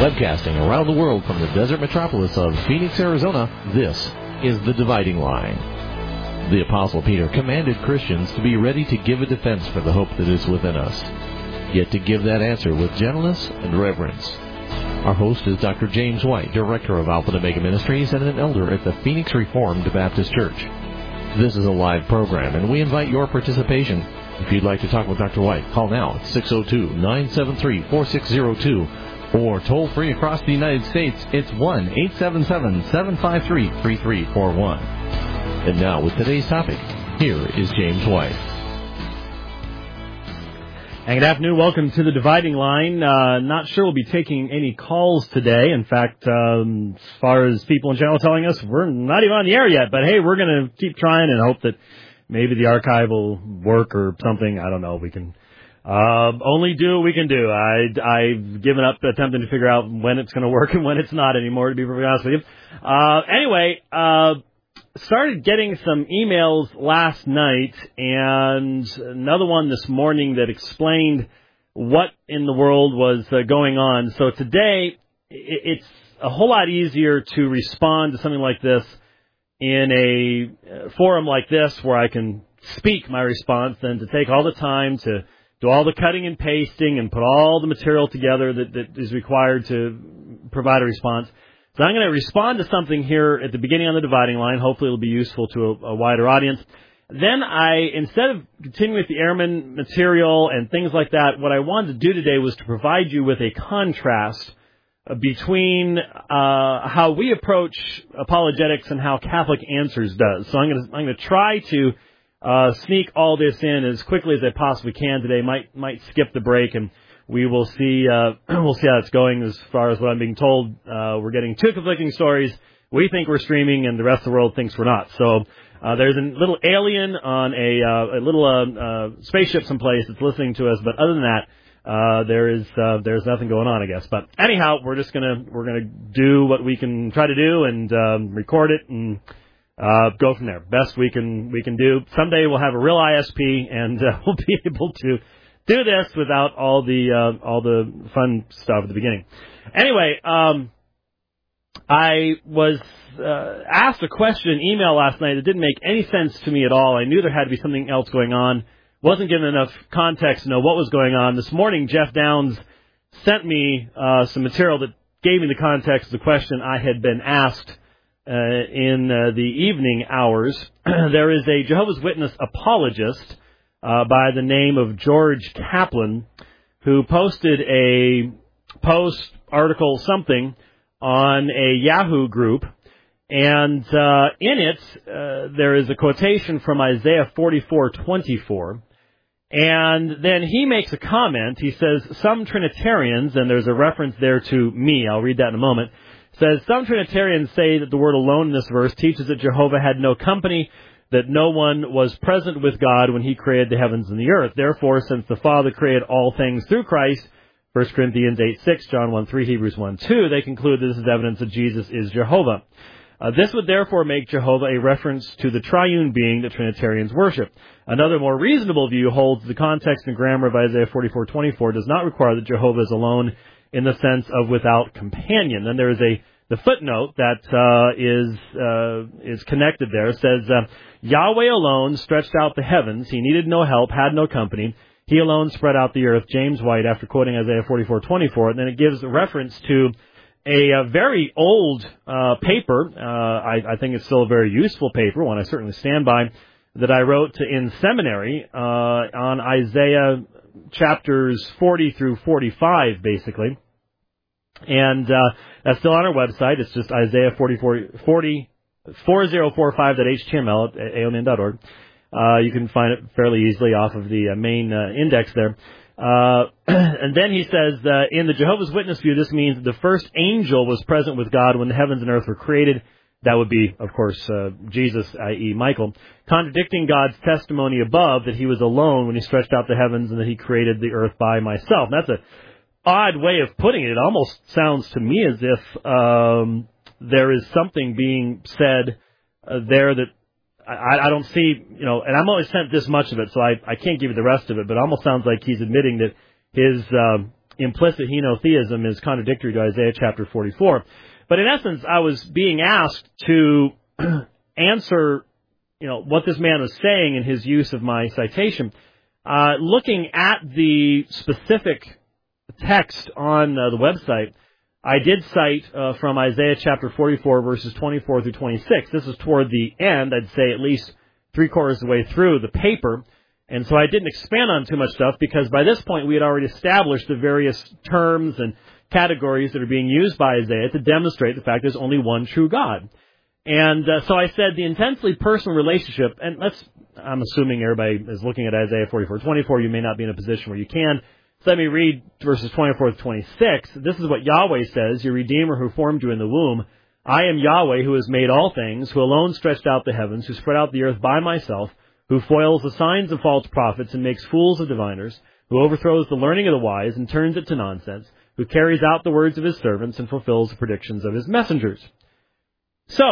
Webcasting around the world from the desert metropolis of Phoenix, Arizona, this is The Dividing Line. The Apostle Peter commanded Christians to be ready to give a defense for the hope that is within us, yet to give that answer with gentleness and reverence. Our host is Dr. James White, Director of Alpha and Omega Ministries and an elder at the Phoenix Reformed Baptist Church. This is a live program, and we invite your participation. If you'd like to talk with Dr. White, call now at 602-973-4602, or toll free across the United States, it's 1-877-753-3341. And now, with today's topic, here is James White. And good afternoon. Welcome to The Dividing Line. Not sure we'll be taking any calls today. In fact, as far as people in general telling us, we're not even on the air yet. But, hey, we're going to keep trying and hope that maybe the archive will work or something. I don't know. We can only do what we can do. I've given up attempting to figure out when it's going to work and when it's not anymore, to be perfectly honest with you. Anyway, started getting some emails last night and another one this morning that explained what in the world was going on. So today, it's a whole lot easier to respond to something like this in a forum like this where I can speak my response than to take all the time to do all the cutting and pasting and put all the material together that is required to provide a response. So I'm going to respond to something here at the beginning on The Dividing Line. Hopefully it'll be useful to a wider audience. Then instead of continuing with the airman material and things like that, what I wanted to do today was to provide you with a contrast between how we approach apologetics and how Catholic Answers does. So I'm going to try to sneak all this in as quickly as I possibly can today. Might skip the break, and we will see. We'll see how it's going. As far as what I'm being told, we're getting two conflicting stories. We think we're streaming, and the rest of the world thinks we're not. So there's a little alien on a little spaceship someplace that's listening to us. But other than that, there's nothing going on, I guess. But anyhow, we're gonna do what we can try to do and record it and go from there. Best we can do. Someday we'll have a real ISP and we'll be able to do this without all the fun stuff at the beginning. Anyway, I was asked a question in email last night that didn't make any sense to me at all. I knew there had to be something else going on. Wasn't given enough context to know what was going on. This morning, Jeff Downs sent me some material that gave me the context of the question I had been asked in the evening hours. There is a Jehovah's Witness apologist by the name of George Kaplan who posted a post, article, something on a Yahoo group. And in it, there is a quotation from Isaiah 44:24. And then he makes a comment. He says, some Trinitarians, and there's a reference there to me, I'll read that in a moment, says, some Trinitarians say that the word alone in this verse teaches that Jehovah had no company, that no one was present with God when he created the heavens and the earth. Therefore, since the Father created all things through Christ, 1 Corinthians 8:6, John 1:3, Hebrews 1:2, they conclude that this is evidence that Jesus is Jehovah. This would therefore make Jehovah a reference to the triune being that Trinitarians worship. Another more reasonable view holds the context and grammar of Isaiah 44:24 does not require that Jehovah is alone in the sense of without companion. Then there is the footnote that is connected there. It says, Yahweh alone stretched out the heavens. He needed no help, had no company. He alone spread out the earth. James White, after quoting Isaiah 44:24. And then it gives a reference to a very old paper. I think it's still a very useful paper, one I certainly stand by, that I wrote in seminary on Isaiah chapters 40 through 45, basically. And that's still on our website. It's just Isaiah 4045.html at aomin.org. You can find it fairly easily off of the main index there. And then he says, in the Jehovah's Witness view, this means that the first angel was present with God when the heavens and earth were created. That would be, of course, Jesus, i.e. Michael, contradicting God's testimony above that he was alone when he stretched out the heavens and that he created the earth by myself. And that's an odd way of putting it. It almost sounds to me as if there is something being said there that I don't see, and I'm only sent this much of it, so I can't give you the rest of it, but it almost sounds like he's admitting that implicit henotheism is contradictory to Isaiah chapter 44. But in essence, I was being asked to answer, what this man was saying in his use of my citation. Looking at the specific text on the website, I did cite from Isaiah chapter 44, verses 24 through 26. This is toward the end, I'd say at least three-quarters of the way through the paper. And so I didn't expand on too much stuff because by this point we had already established the various terms and categories that are being used by Isaiah to demonstrate the fact there's only one true God. And so I said the intensely personal relationship, and I'm assuming everybody is looking at Isaiah 44:24. You may not be in a position where you can. So let me read verses 24 to 26. This is what Yahweh says, your Redeemer who formed you in the womb. I am Yahweh who has made all things, who alone stretched out the heavens, who spread out the earth by myself, who foils the signs of false prophets and makes fools of diviners, who overthrows the learning of the wise and turns it to nonsense, who carries out the words of his servants and fulfills the predictions of his messengers. So,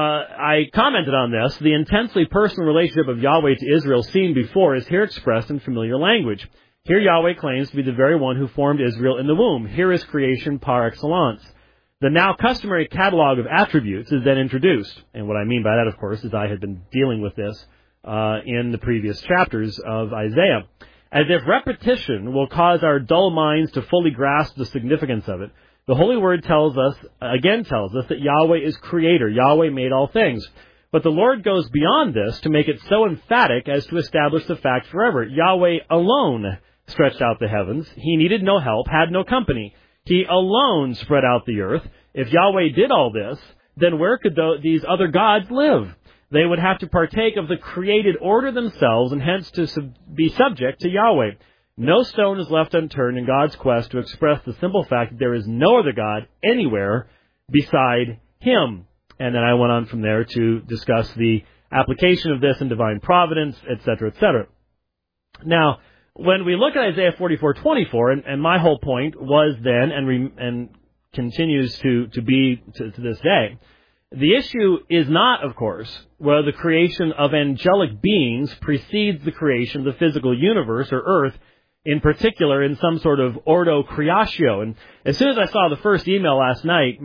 I commented on this. The intensely personal relationship of Yahweh to Israel seen before is here expressed in familiar language. Here Yahweh claims to be the very one who formed Israel in the womb. Here is creation par excellence. The now customary catalog of attributes is then introduced. And what I mean by that, of course, is I had been dealing with this in the previous chapters of Isaiah. As if repetition will cause our dull minds to fully grasp the significance of it, the Holy Word tells us that Yahweh is creator. Yahweh made all things. But the Lord goes beyond this to make it so emphatic as to establish the fact forever. Yahweh alone stretched out the heavens. He needed no help, had no company. He alone spread out the earth. If Yahweh did all this, then where could these other gods live? They would have to partake of the created order themselves and hence to be subject to Yahweh. No stone is left unturned in God's quest to express the simple fact that there is no other God anywhere beside Him. And then I went on from there to discuss the application of this in divine providence, etc., etc. Now, when we look at Isaiah 44:24, and my whole point was then and continues to be to this day, the issue is not, of course, whether the creation of angelic beings precedes the creation of the physical universe or earth, in particular in some sort of ordo creatio. And as soon as I saw the first email last night,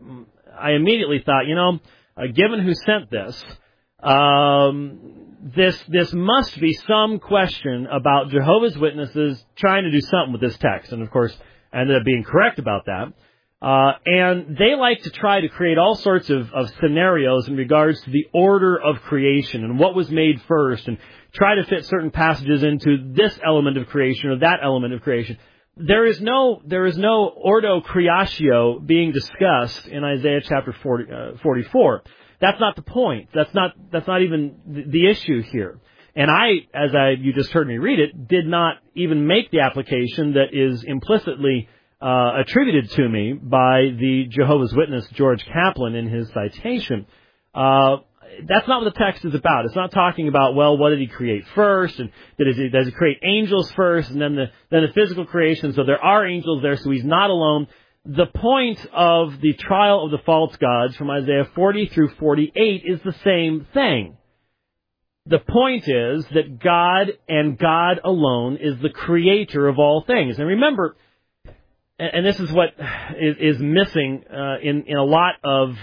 I immediately thought, given who sent this, this must be some question about Jehovah's Witnesses trying to do something with this text. And of course, I ended up being correct about that. And they like to try to create all sorts of scenarios in regards to the order of creation and what was made first, and try to fit certain passages into this element of creation or that element of creation. There is no ordo creatio being discussed in Isaiah chapter 44. That's not the point. That's not even the issue here. And you just heard me read it, did not even make the application that is implicitly attributed to me by the Jehovah's Witness George Kaplan in his citation. That's not what the text is about. It's not talking about, what did he create first, and does he create angels first, and then the physical creation. So there are angels there, so he's not alone. The point of the trial of the false gods from Isaiah 40 through 48 is the same thing. The point is that God and God alone is the creator of all things. And remember, and this is what is missing in a lot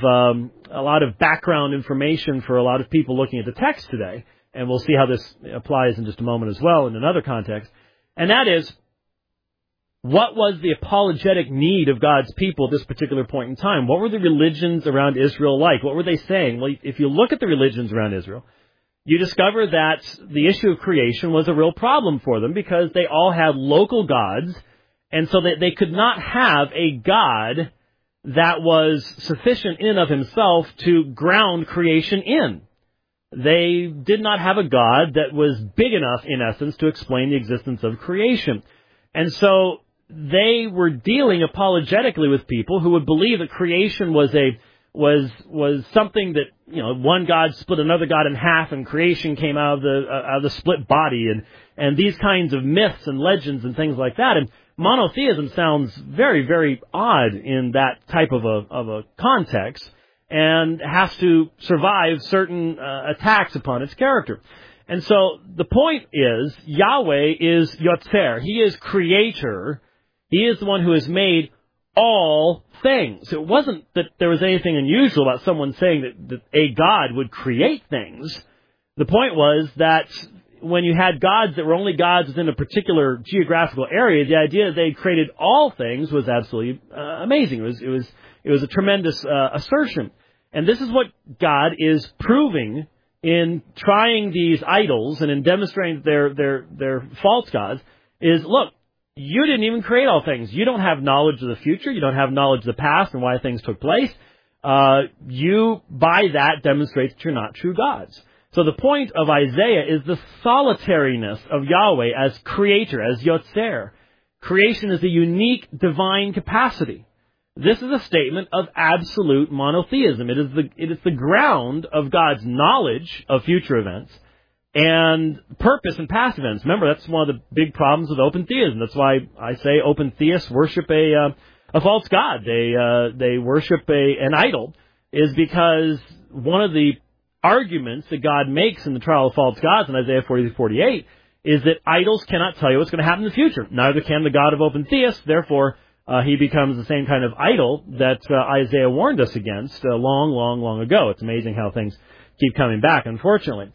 of background information for a lot of people looking at the text today, and we'll see how this applies in just a moment as well in another context, and that is, what was the apologetic need of God's people at this particular point in time? What were the religions around Israel like? What were they saying? Well, if you look at the religions around Israel, you discover that the issue of creation was a real problem for them because they all had local gods. And so they could not have a God that was sufficient in and of himself to ground creation in. They did not have a God that was big enough, in essence, to explain the existence of creation. And so they were dealing apologetically with people who would believe that creation was something that, one God split another God in half and creation came out of the split body, and these kinds of myths and legends and things like that. And monotheism sounds very, very odd in that type of a context, and has to survive certain attacks upon its character. And so the point is, Yahweh is Yotzer. He is creator. He is the one who has made all things. It wasn't that there was anything unusual about someone saying that a God would create things. The point was that when you had gods that were only gods within a particular geographical area, the idea that they created all things was absolutely amazing. It was a tremendous assertion. And this is what God is proving in trying these idols and in demonstrating their false gods is, look, you didn't even create all things. You don't have knowledge of the future. You don't have knowledge of the past and why things took place. You, by that, demonstrate that you're not true gods. So the point of Isaiah is the solitariness of Yahweh as creator, as Yotzer. Creation is a unique divine capacity. This is a statement of absolute monotheism. It is the ground of God's knowledge of future events and purpose in past events. Remember, that's one of the big problems with open theism. That's why I say open theists worship a false god. They worship an idol, is because one of the arguments that God makes in the trial of false gods in Isaiah 40-48 is that idols cannot tell you what's going to happen in the future. Neither can the God of open theists. Therefore, he becomes the same kind of idol that Isaiah warned us against long ago. It's amazing how things keep coming back, unfortunately.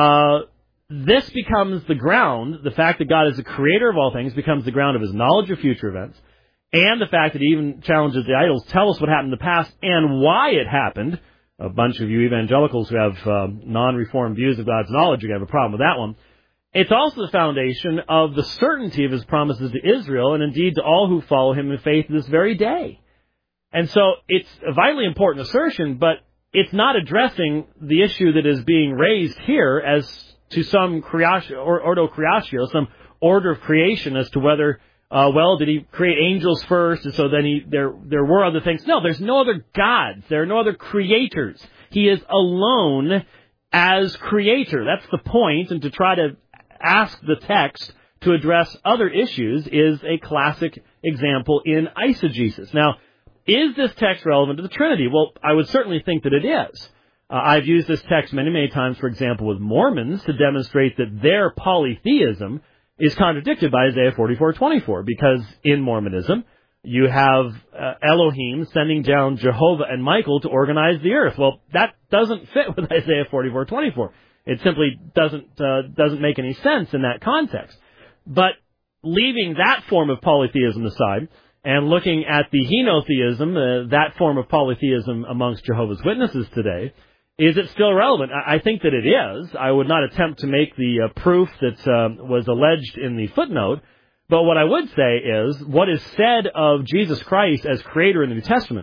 This becomes the ground, the fact that God is the creator of all things becomes the ground of his knowledge of future events, and the fact that he even challenges the idols, tell us what happened in the past and why it happened. A bunch of you evangelicals who have non-reformed views of God's knowledge, you're going to have a problem with that one. It's also the foundation of the certainty of his promises to Israel and indeed to all who follow him in faith this very day. And so it's a vitally important assertion, but it's not addressing the issue that is being raised here as to some ordo creatio, some order of creation as to whether, did he create angels first, and so then there were other things. No, there's no other gods. There are no other creators. He is alone as creator. That's the point, and to try to ask the text to address other issues is a classic example in eisegesis. Now, is this text relevant to the Trinity? Well, I would certainly think that it is. I've used this text many times, for example, with Mormons to demonstrate that their polytheism is contradicted by Isaiah 44:24, because in Mormonism, you have Elohim sending down Jehovah and Michael to organize the earth. Well, that doesn't fit with Isaiah 44:24. It simply doesn't make any sense in that context. But leaving that form of polytheism aside and looking at the henotheism, that form of polytheism amongst Jehovah's Witnesses today, is it still relevant? I think that it is. I would not attempt to make the proof that was alleged in the footnote. But what I would say is what is said of Jesus Christ as creator in the New Testament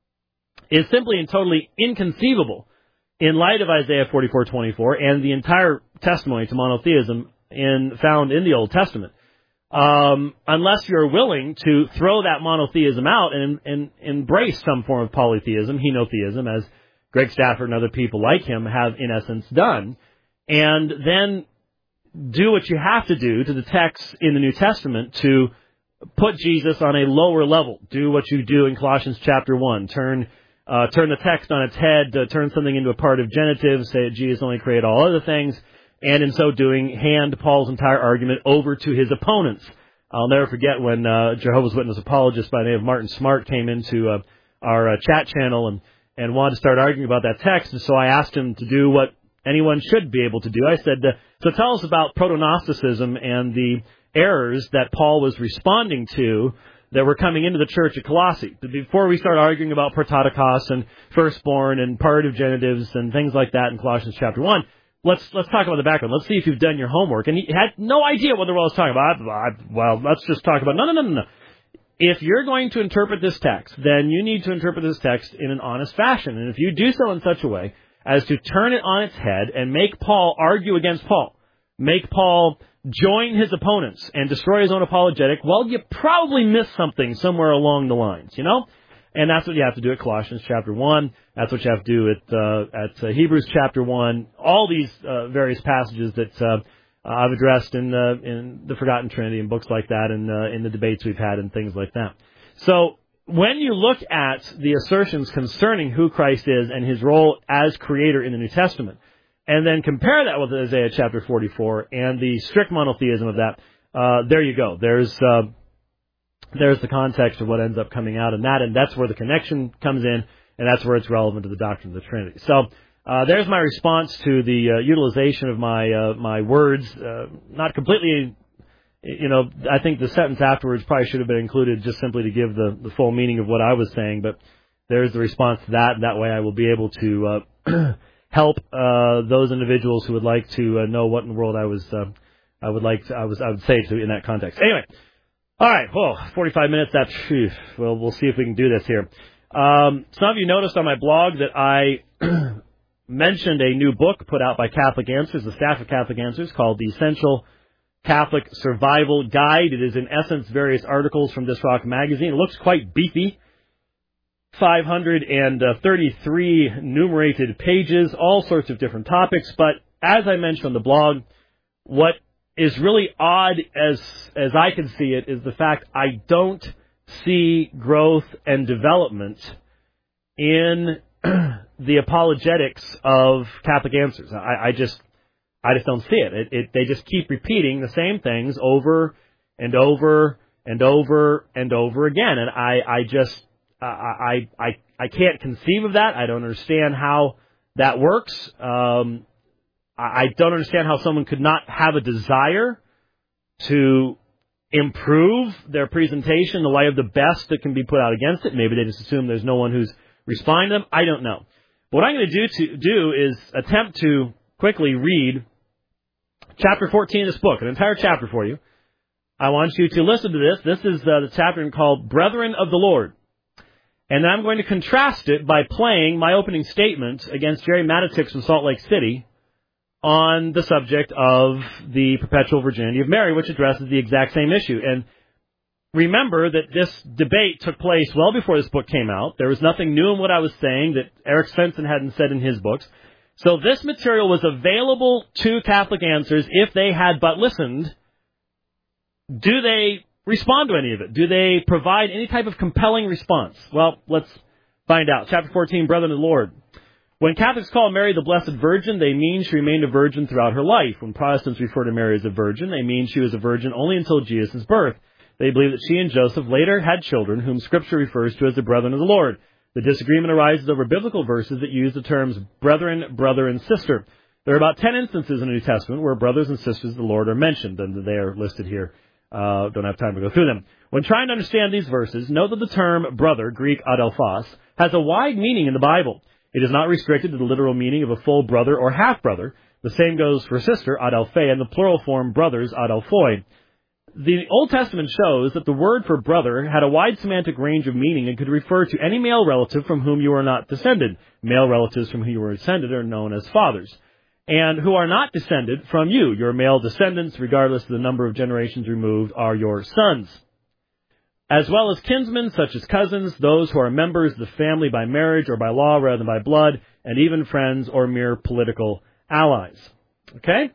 is simply and totally inconceivable in light of Isaiah 44:24 and the entire testimony to monotheism found in the Old Testament. Unless you're willing to throw that monotheism out and embrace some form of polytheism, henotheism, as Greg Stafford and other people like him have, in essence, done, and then do what you have to do to the text in the New Testament to put Jesus on a lower level. Do what you do in Colossians chapter 1. Turn the text on its head, turn something into a part of genitive, say that Jesus only created all other things, and in so doing, hand Paul's entire argument over to his opponents. I'll never forget when Jehovah's Witness apologist by the name of Martin Smart came into our chat channel and wanted to start arguing about that text, and so I asked him to do what anyone should be able to do. I said, so tell us about proto-Gnosticism and the errors that Paul was responding to that were coming into the church at Colossae. Before we start arguing about prototokos and firstborn and partive genitives and things like that in Colossians chapter 1, let's talk about the background. Let's see if you've done your homework. And he had no idea what the world was talking about. Well, let's just talk about, no. If you're going to interpret this text, then you need to interpret this text in an honest fashion. And if you do so in such a way as to turn it on its head and make Paul argue against Paul, make Paul join his opponents and destroy his own apologetic, well, you probably missed something somewhere along the lines, you know? And that's what you have to do at Colossians chapter 1. That's what you have to do at Hebrews chapter 1. All these various passages that I've addressed in the Forgotten Trinity and books like that and in the debates we've had and things like that. So when you look at the assertions concerning who Christ is and his role as creator in the New Testament, and then compare that with Isaiah chapter 44 and the strict monotheism of that, there you go. There's there's the context of what ends up coming out in that, and that's where the connection comes in, and that's where it's relevant to the doctrine of the Trinity. So there's my response to the utilization of my words. Not completely, I think the sentence afterwards probably should have been included just simply to give the full meaning of what I was saying, but there's the response to that, and that way I will be able to help those individuals who would like to know what in the world I would say to in that context. Anyway, all right, 45 minutes. We'll see if we can do this here. Some of you noticed on my blog that I mentioned a new book put out by Catholic Answers, the staff of Catholic Answers, called The Essential Catholic Survival Guide. It is, in essence, various articles from This Rock magazine. It looks quite beefy. 533 numerated pages, all sorts of different topics. But as I mentioned on the blog, what is really odd, as I can see it, is the fact I don't see growth and development in the apologetics of Catholic Answers. I just don't see it. They just keep repeating the same things over and over and over and over again, and I can't conceive of that. I don't understand how that works. I don't understand how someone could not have a desire to improve their presentation in the light of the best that can be put out against it. Maybe they just assume there's no one who's responding to them. I don't know. What I'm going to do is attempt to quickly read chapter 14 of this book, an entire chapter for you. I want you to listen to this. This is the chapter called Brethren of the Lord. And I'm going to contrast it by playing my opening statement against Jerry Matitix from Salt Lake City on the subject of the perpetual virginity of Mary, which addresses the exact same issue. And remember that this debate took place well before this book came out. There was nothing new in what I was saying that Eric Svensson hadn't said in his books. So this material was available to Catholic Answers if they had but listened. Do they respond to any of it? Do they provide any type of compelling response? Well, let's find out. Chapter 14, Brethren of the Lord. When Catholics call Mary the Blessed Virgin, they mean she remained a virgin throughout her life. When Protestants refer to Mary as a virgin, they mean she was a virgin only until Jesus' birth. They believe that she and Joseph later had children, whom Scripture refers to as the Brethren of the Lord. The disagreement arises over biblical verses that use the terms brethren, brother, and sister. There are about 10 instances in the New Testament where brothers and sisters of the Lord are mentioned, and they are listed here. Don't have time to go through them. When trying to understand these verses, note that the term brother, Greek adelphos, has a wide meaning in the Bible. It is not restricted to the literal meaning of a full brother or half-brother. The same goes for sister, adelphe, and the plural form brothers, adelphoi. The Old Testament shows that the word for brother had a wide semantic range of meaning and could refer to any male relative from whom you are not descended. Male relatives from whom you are descended are known as fathers, and who are not descended from you. Your male descendants, regardless of the number of generations removed, are your sons, as well as kinsmen, such as cousins, those who are members of the family by marriage or by law rather than by blood, and even friends or mere political allies. Okay?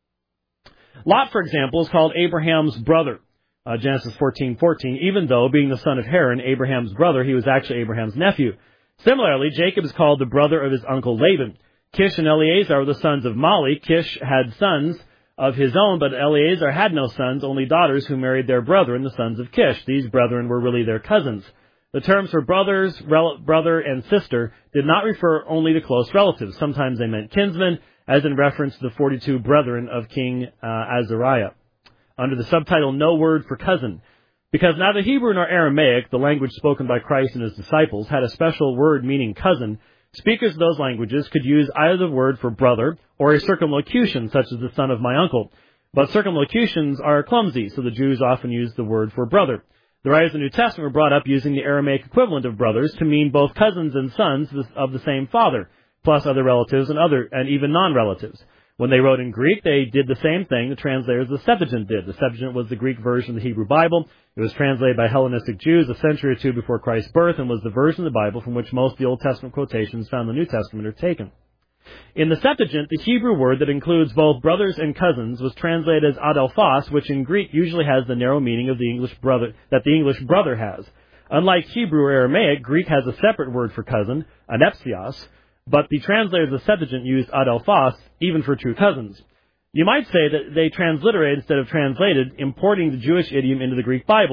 Lot, for example, is called Abraham's brother, Genesis 14:14, even though, being the son of Haran, Abraham's brother, he was actually Abraham's nephew. Similarly, Jacob is called the brother of his uncle Laban. Kish and Eleazar were the sons of Mali. Kish had sons of his own, but Eleazar had no sons, only daughters who married their brethren, the sons of Kish. These brethren were really their cousins. The terms for brothers, brother, and sister did not refer only to close relatives. Sometimes they meant kinsmen, as in reference to the 42 brethren of King Azariah. Under the subtitle, No Word for Cousin. Because neither Hebrew nor Aramaic, the language spoken by Christ and his disciples, had a special word meaning cousin, speakers of those languages could use either the word for brother or a circumlocution, such as the son of my uncle. But circumlocutions are clumsy, so the Jews often used the word for brother. The writers of the New Testament were brought up using the Aramaic equivalent of brothers to mean both cousins and sons of the same father, plus other relatives and even non-relatives. When they wrote in Greek, they did the same thing the translators of the Septuagint did. The Septuagint was the Greek version of the Hebrew Bible. It was translated by Hellenistic Jews a century or two before Christ's birth and was the version of the Bible from which most of the Old Testament quotations found in the New Testament are taken. In the Septuagint, the Hebrew word that includes both brothers and cousins was translated as adelphos, which in Greek usually has the narrow meaning of the English brother that the English brother has. Unlike Hebrew or Aramaic, Greek has a separate word for cousin, anepsios, but the translators of the Septuagint used adelphos even for true cousins. You might say that they transliterated instead of translated, importing the Jewish idiom into the Greek Bible.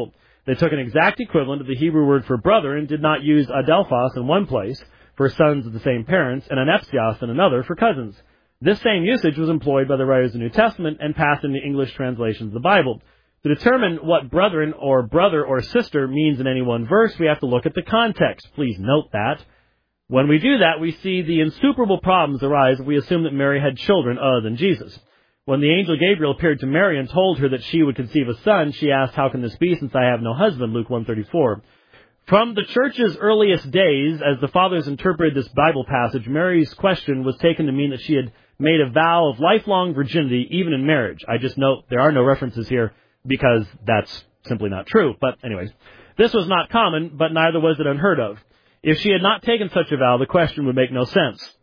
They took an exact equivalent of the Hebrew word for brother and did not use adelphos in one place for sons of the same parents and anepsios in another for cousins. This same usage was employed by the writers of the New Testament and passed in the English translations of the Bible. To determine what brethren or brother or sister means in any one verse, we have to look at the context. Please note that. When we do that, we see the insuperable problems arise if we assume that Mary had children other than Jesus. When the angel Gabriel appeared to Mary and told her that she would conceive a son, she asked, "How can this be, since I have no husband?" Luke 1:34. From the Church's earliest days, as the Fathers interpreted this Bible passage, Mary's question was taken to mean that she had made a vow of lifelong virginity, even in marriage. I just note there are no references here because that's simply not true. But anyways, this was not common, but neither was it unheard of. If she had not taken such a vow, the question would make no sense.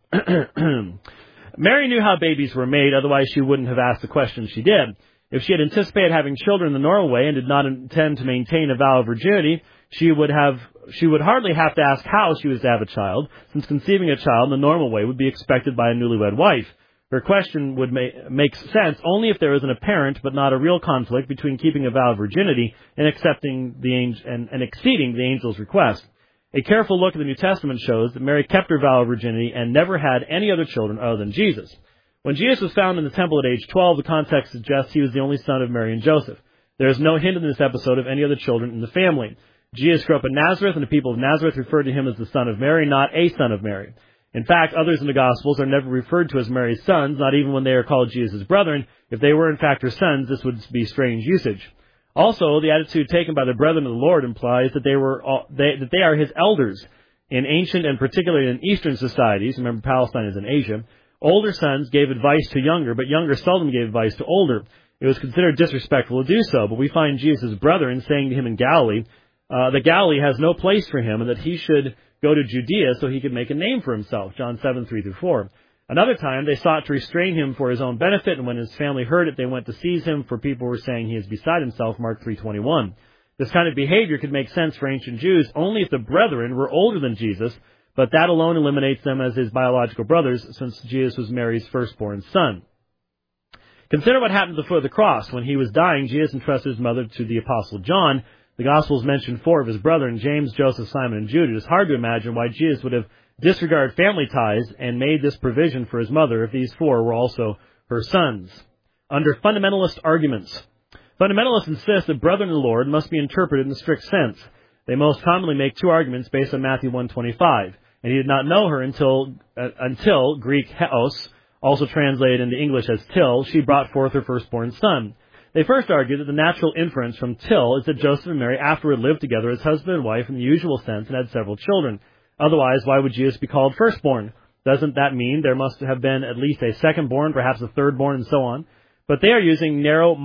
Mary knew how babies were made, otherwise she wouldn't have asked the question she did. If she had anticipated having children the normal way and did not intend to maintain a vow of virginity, she would hardly have to ask how she was to have a child, since conceiving a child in the normal way would be expected by a newlywed wife. Her question would make sense only if there was an apparent but not a real conflict between keeping a vow of virginity and exceeding the angel's request. A careful look at the New Testament shows that Mary kept her vow of virginity and never had any other children other than Jesus. When Jesus was found in the temple at age 12, the context suggests he was the only son of Mary and Joseph. There is no hint in this episode of any other children in the family. Jesus grew up in Nazareth, and the people of Nazareth referred to him as the son of Mary, not a son of Mary. In fact, others in the Gospels are never referred to as Mary's sons, not even when they are called Jesus' brethren. If they were in fact her sons, this would be strange usage. Also, the attitude taken by the brethren of the Lord implies that they are his elders. In ancient and particularly in Eastern societies, remember Palestine is in Asia, older sons gave advice to younger, but younger seldom gave advice to older. It was considered disrespectful to do so, but we find Jesus' brethren saying to him in Galilee that Galilee has no place for him and that he should go to Judea so he could make a name for himself, John 7:3-4. Another time, they sought to restrain him for his own benefit, and when his family heard it, they went to seize him, for people were saying he is beside himself, Mark 3:21. This kind of behavior could make sense for ancient Jews only if the brethren were older than Jesus, but that alone eliminates them as his biological brothers, since Jesus was Mary's firstborn son. Consider what happened at the foot of the cross. When he was dying, Jesus entrusted his mother to the Apostle John. The Gospels mention 4 of his brethren, James, Joseph, Simon, and Jude. It is hard to imagine why Jesus would have disregarded family ties and made this provision for his mother if these 4 were also her sons. Under fundamentalist arguments, fundamentalists insist that brethren in the Lord must be interpreted in the strict sense. They most commonly make 2 arguments based on Matthew 1:25. And he did not know her until Greek heos, also translated into English as till, she brought forth her firstborn son. They first argue that the natural inference from till is that Joseph and Mary afterward lived together as husband and wife in the usual sense and had several children. Otherwise, why would Jesus be called firstborn? Doesn't that mean there must have been at least a secondborn, perhaps a thirdborn, and so on? But they are using a narrow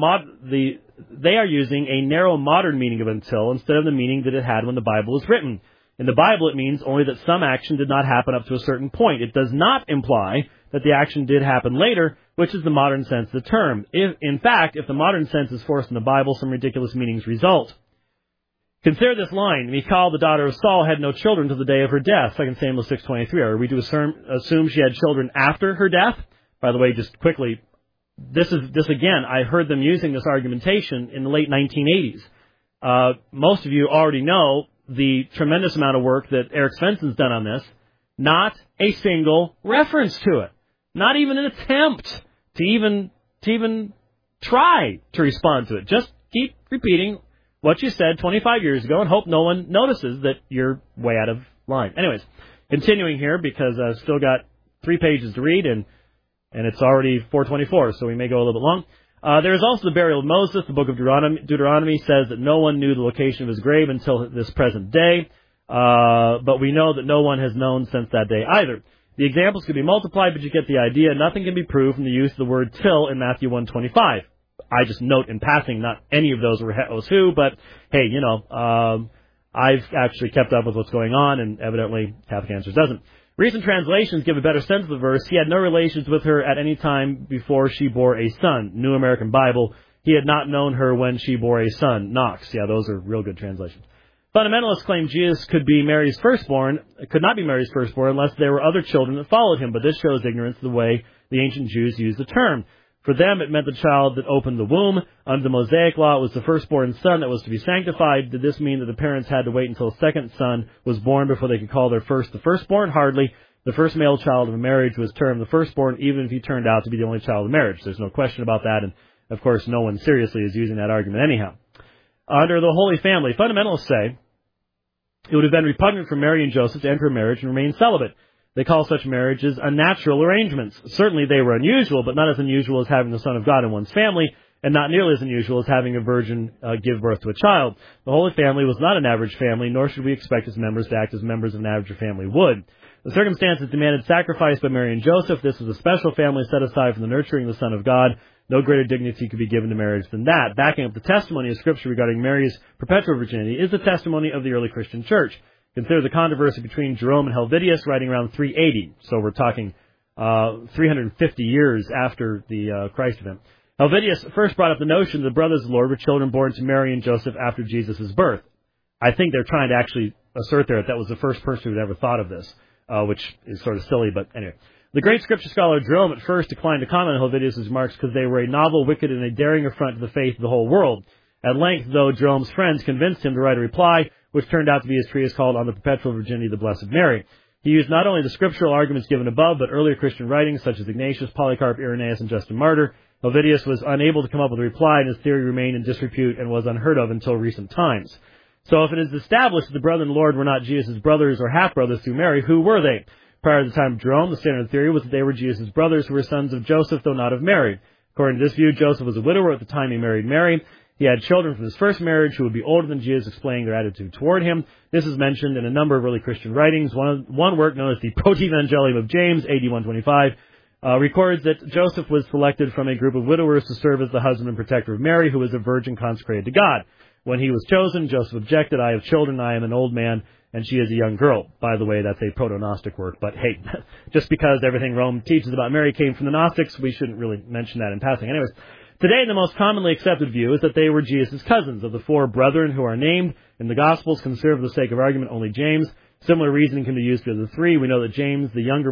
modern meaning of until instead of the meaning that it had when the Bible was written. In the Bible, it means only that some action did not happen up to a certain point. It does not imply that the action did happen later, which is the modern sense of the term. In fact, if the modern sense is forced in the Bible, some ridiculous meanings result. Consider this line: Michal, the daughter of Saul, had no children till the day of her death. 2 Samuel 6:23. Are we to assume she had children after her death? By the way, just quickly, this again, I heard them using this argumentation in the late 1980s. Most of you already know the tremendous amount of work that Eric Svensson's done on this. Not a single reference to it. Not even an attempt to even try to respond to it. Just keep repeating what you said 25 years ago and hope no one notices that you're way out of line. Anyways, continuing here because I've still got 3 pages to read and it's already 4:24, so we may go a little bit long. There is also the burial of Moses. The book of Deuteronomy says that no one knew the location of his grave until this present day, but we know that no one has known since that day either. The examples could be multiplied, but you get the idea. Nothing can be proved from the use of the word till in Matthew 1:25. I just note in passing, not any of those were heos who, but hey, I've actually kept up with what's going on, and evidently Catholic Answers doesn't. Recent translations give a better sense of the verse. He had no relations with her at any time before she bore a son. New American Bible. He had not known her when she bore a son. Knox. Yeah, those are real good translations. Fundamentalists claim Jesus could not be Mary's firstborn unless there were other children that followed him, but this shows ignorance of the way the ancient Jews used the term. For them, it meant the child that opened the womb. Under the Mosaic law, it was the firstborn son that was to be sanctified. Did this mean that the parents had to wait until a second son was born before they could call their first the firstborn? Hardly. The first male child of a marriage was termed the firstborn, even if he turned out to be the only child of marriage. There's no question about that, and of course, no one seriously is using that argument anyhow. Under the Holy Family, fundamentalists say it would have been repugnant for Mary and Joseph to enter a marriage and remain celibate. They call such marriages unnatural arrangements. Certainly they were unusual, but not as unusual as having the Son of God in one's family, and not nearly as unusual as having a virgin give birth to a child. The Holy Family was not an average family, nor should we expect its members to act as members of an average family would. The circumstances demanded sacrifice by Mary and Joseph. This was a special family set aside for the nurturing of the Son of God. No greater dignity could be given to marriage than that. Backing up the testimony of Scripture regarding Mary's perpetual virginity is the testimony of the early Christian church. Consider the controversy between Jerome and Helvidius, writing around 380. So we're talking 350 years after the Christ event. Helvidius first brought up the notion that the brothers of the Lord were children born to Mary and Joseph after Jesus' birth. I think they're trying to actually assert there that was the first person who had ever thought of this, which is sort of silly, but anyway. The great Scripture scholar Jerome at first declined to comment on Helvidius' remarks because they were a novel, wicked, and a daring affront to the faith of the whole world. At length, though, Jerome's friends convinced him to write a reply, which turned out to be his treatise called On the Perpetual Virginity of the Blessed Mary. He used not only the scriptural arguments given above, but earlier Christian writings such as Ignatius, Polycarp, Irenaeus, and Justin Martyr. Helvidius was unable to come up with a reply, and his theory remained in disrepute and was unheard of until recent times. So if it is established that the brethren of the Lord were not Jesus' brothers or half-brothers through Mary, who were they? Prior to the time of Jerome, the standard theory was that they were Jesus' brothers who were sons of Joseph, though not of Mary. According to this view, Joseph was a widower at the time he married Mary. He had children from his first marriage who would be older than Jesus, explaining their attitude toward him. This is mentioned in a number of early Christian writings. One work, known as the Protevangelium of James, AD 125, records that Joseph was selected from a group of widowers to serve as the husband and protector of Mary, who was a virgin consecrated to God. When he was chosen, Joseph objected, I have children, I am an old man, and she is a young girl. By the way, that's a proto-Gnostic work, but hey, just because everything Rome teaches about Mary came from the Gnostics, we shouldn't really mention that in passing. Anyways, today the most commonly accepted view is that they were Jesus' cousins. Of the four brethren who are named in the Gospels, consider for the sake of argument only James. Similar reasoning can be used for the three. We know that James, the younger's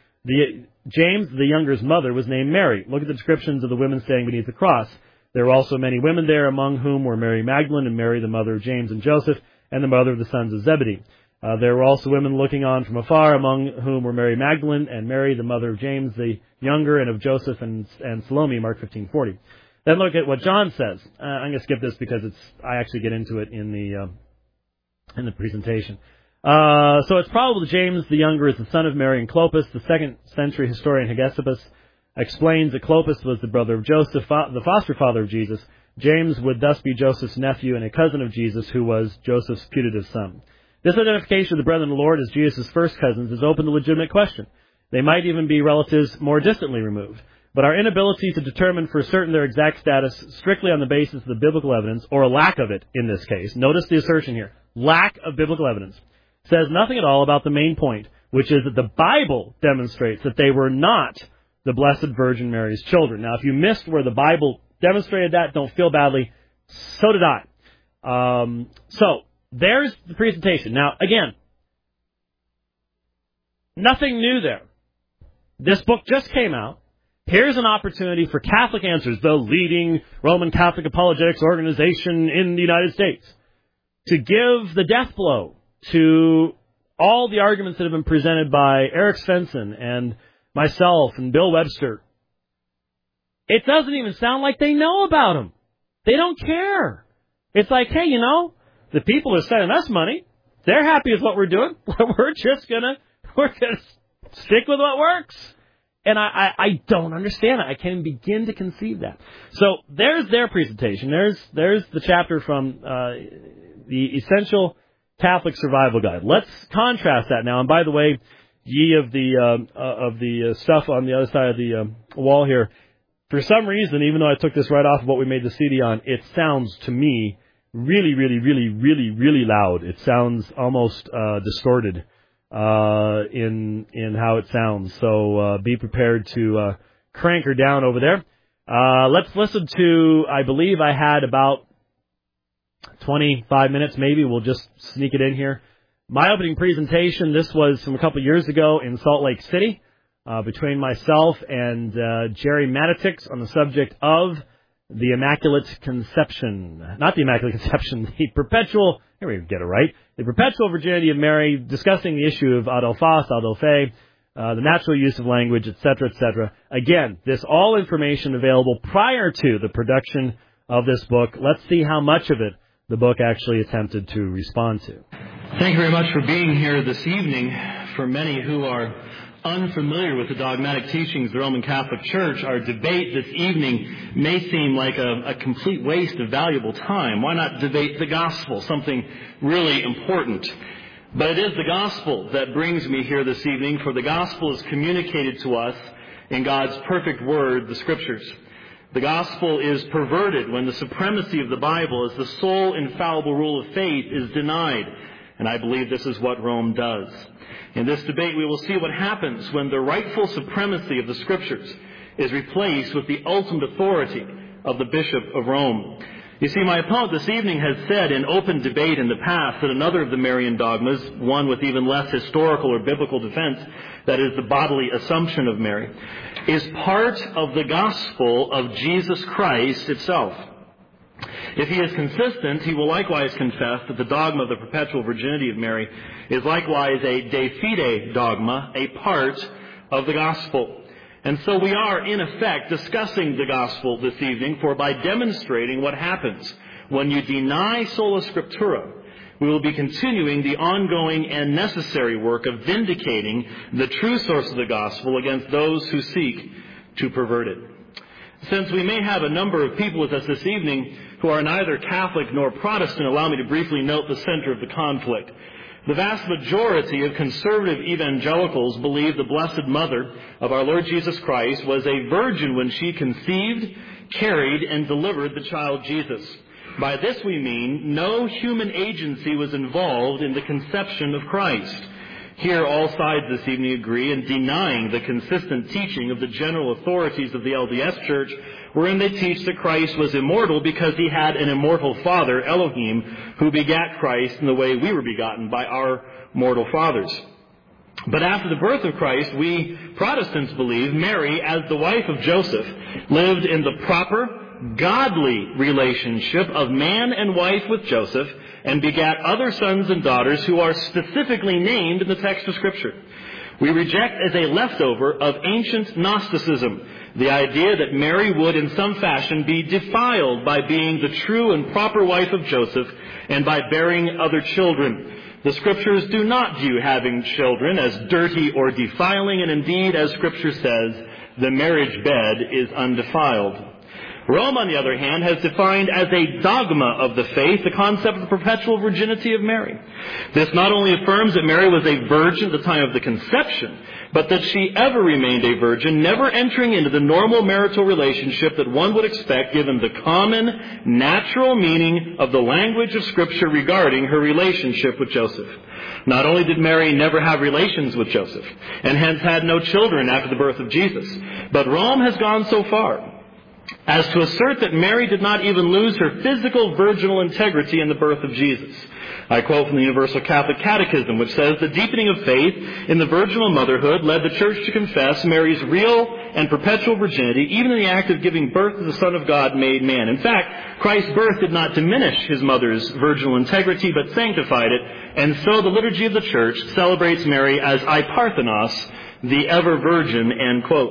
mother, was named Mary. Look at the descriptions of the women staying beneath the cross. There were also many women there, among whom were Mary Magdalene and Mary, the mother of James and Joseph, and the mother of the sons of Zebedee. There were also women looking on from afar, among whom were Mary Magdalene and Mary, the mother of James the younger, and of Joseph and Salome, Mark 15:40. Then look at what John says. I'm going to skip this because I actually get into it in the presentation. So it's probable that James the younger is the son of Mary and Clopas. The 2nd century historian Hegesippus explains that Clopas was the brother of Joseph, the foster father of Jesus. James would thus be Joseph's nephew and a cousin of Jesus, who was Joseph's putative son. This identification of the brethren of the Lord as Jesus' first cousins is open to legitimate question. They might even be relatives more distantly removed. But our inability to determine for certain their exact status strictly on the basis of the biblical evidence, or a lack of it in this case, notice the assertion here, lack of biblical evidence, says nothing at all about the main point, which is that the Bible demonstrates that they were not the Blessed Virgin Mary's children. Now, if you missed where the Bible demonstrated that, don't feel badly. So did I. So, there's the presentation. Now, again, nothing new there. This book just came out. Here's an opportunity for Catholic Answers, the leading Roman Catholic apologetics organization in the United States, to give the death blow to all the arguments that have been presented by Eric Svensson and myself and Bill Webster. It doesn't even sound like they know about them. They don't care. It's like, hey, the people are sending us money. They're happy with what we're doing. We're gonna stick with what works. And I don't understand it. I can't even begin to conceive that. So there's their presentation. There's the chapter from the Essential Catholic Survival Guide. Let's contrast that now. And by the way, ye of the stuff on the other side of the wall here, for some reason, even though I took this right off of what we made the CD on, it sounds to me really, really, really, really, really loud. It sounds almost distorted in how it sounds. So be prepared to crank her down over there. Let's listen to, I believe I had about 25 minutes maybe. We'll just sneak it in here. My opening presentation, this was from a couple years ago in Salt Lake City. between myself and Jerry Matitix on the subject of the Immaculate Conception. Not the Immaculate Conception, the perpetual, here we get it right, the perpetual virginity of Mary, discussing the issue of Adelphas, Adelphe, the natural use of language, etc., etc. Again, this all information available prior to the production of this book. Let's see how much of it the book actually attempted to respond to. Thank you very much for being here this evening. For many who are unfamiliar with the dogmatic teachings of the Roman Catholic Church, our debate this evening may seem like a complete waste of valuable time. Why not debate the gospel, something really important? But it is the gospel that brings me here this evening, for the gospel is communicated to us in God's perfect word, the Scriptures. The gospel is perverted when the supremacy of the Bible as the sole infallible rule of faith is denied. And I believe this is what Rome does. In this debate, we will see what happens when the rightful supremacy of the Scriptures is replaced with the ultimate authority of the Bishop of Rome. You see, my opponent this evening has said in open debate in the past that another of the Marian dogmas, one with even less historical or biblical defense, that is the bodily assumption of Mary, is part of the gospel of Jesus Christ itself. If he is consistent, he will likewise confess that the dogma of the perpetual virginity of Mary is likewise a de fide dogma, a part of the gospel. And so we are, in effect, discussing the gospel this evening, for by demonstrating what happens when you deny sola scriptura, we will be continuing the ongoing and necessary work of vindicating the true source of the gospel against those who seek to pervert it. Since we may have a number of people with us this evening who are neither Catholic nor Protestant, allow me to briefly note the center of the conflict. The vast majority of conservative evangelicals believe the Blessed Mother of our Lord Jesus Christ was a virgin when she conceived, carried, and delivered the child Jesus. By this we mean no human agency was involved in the conception of Christ. Here all sides this evening agree in denying the consistent teaching of the general authorities of the LDS Church, wherein they teach that Christ was immortal because he had an immortal father, Elohim, who begat Christ in the way we were begotten by our mortal fathers. But after the birth of Christ, we Protestants believe Mary, as the wife of Joseph, lived in the proper, godly relationship of man and wife with Joseph, and begat other sons and daughters who are specifically named in the text of Scripture. We reject as a leftover of ancient Gnosticism the idea that Mary would in some fashion be defiled by being the true and proper wife of Joseph and by bearing other children. The Scriptures do not view having children as dirty or defiling, and indeed, as Scripture says, the marriage bed is undefiled. Rome, on the other hand, has defined as a dogma of the faith the concept of the perpetual virginity of Mary. This not only affirms that Mary was a virgin at the time of the conception, but that she ever remained a virgin, never entering into the normal marital relationship that one would expect given the common, natural meaning of the language of Scripture regarding her relationship with Joseph. Not only did Mary never have relations with Joseph, and hence had no children after the birth of Jesus, but Rome has gone so far as to assert that Mary did not even lose her physical virginal integrity in the birth of Jesus. I quote from the Universal Catholic Catechism, which says, "The deepening of faith in the virginal motherhood led the Church to confess Mary's real and perpetual virginity, even in the act of giving birth to the Son of God made man." In fact, Christ's birth did not diminish his mother's virginal integrity, but sanctified it, and so the liturgy of the Church celebrates Mary as Iparthenos, the ever-virgin, end quote.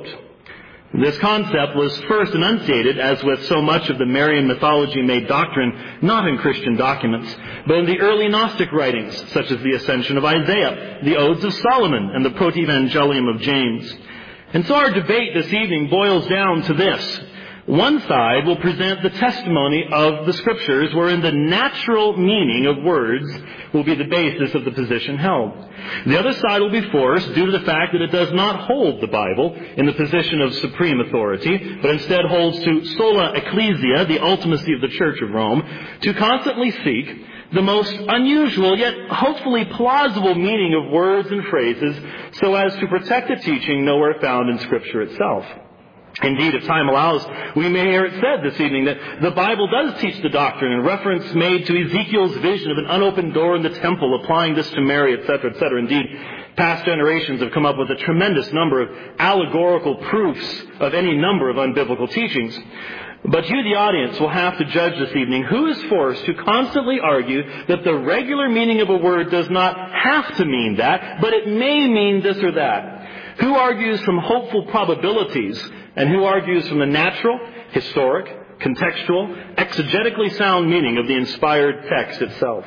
This concept was first enunciated, as with so much of the Marian mythology-made doctrine, not in Christian documents, but in the early Gnostic writings, such as the Ascension of Isaiah, the Odes of Solomon, and the Protevangelium of James. And so our debate this evening boils down to this. One side will present the testimony of the Scriptures, wherein the natural meaning of words will be the basis of the position held. The other side will be forced, due to the fact that it does not hold the Bible in the position of supreme authority, but instead holds to sola ecclesia, the ultimacy of the Church of Rome, to constantly seek the most unusual yet hopefully plausible meaning of words and phrases so as to protect a teaching nowhere found in Scripture itself. Indeed, if time allows, we may hear it said this evening that the Bible does teach the doctrine, and reference made to Ezekiel's vision of an unopened door in the temple, applying this to Mary, etc., etc. Indeed, Past generations have come up with a tremendous number of allegorical proofs of any number of unbiblical teachings. But you, the audience, will have to judge this evening who is forced to constantly argue that the regular meaning of a word does not have to mean that, but it may mean this or that. Who argues from hopeful probabilities, and who argues from the natural, historic, contextual, exegetically sound meaning of the inspired text itself.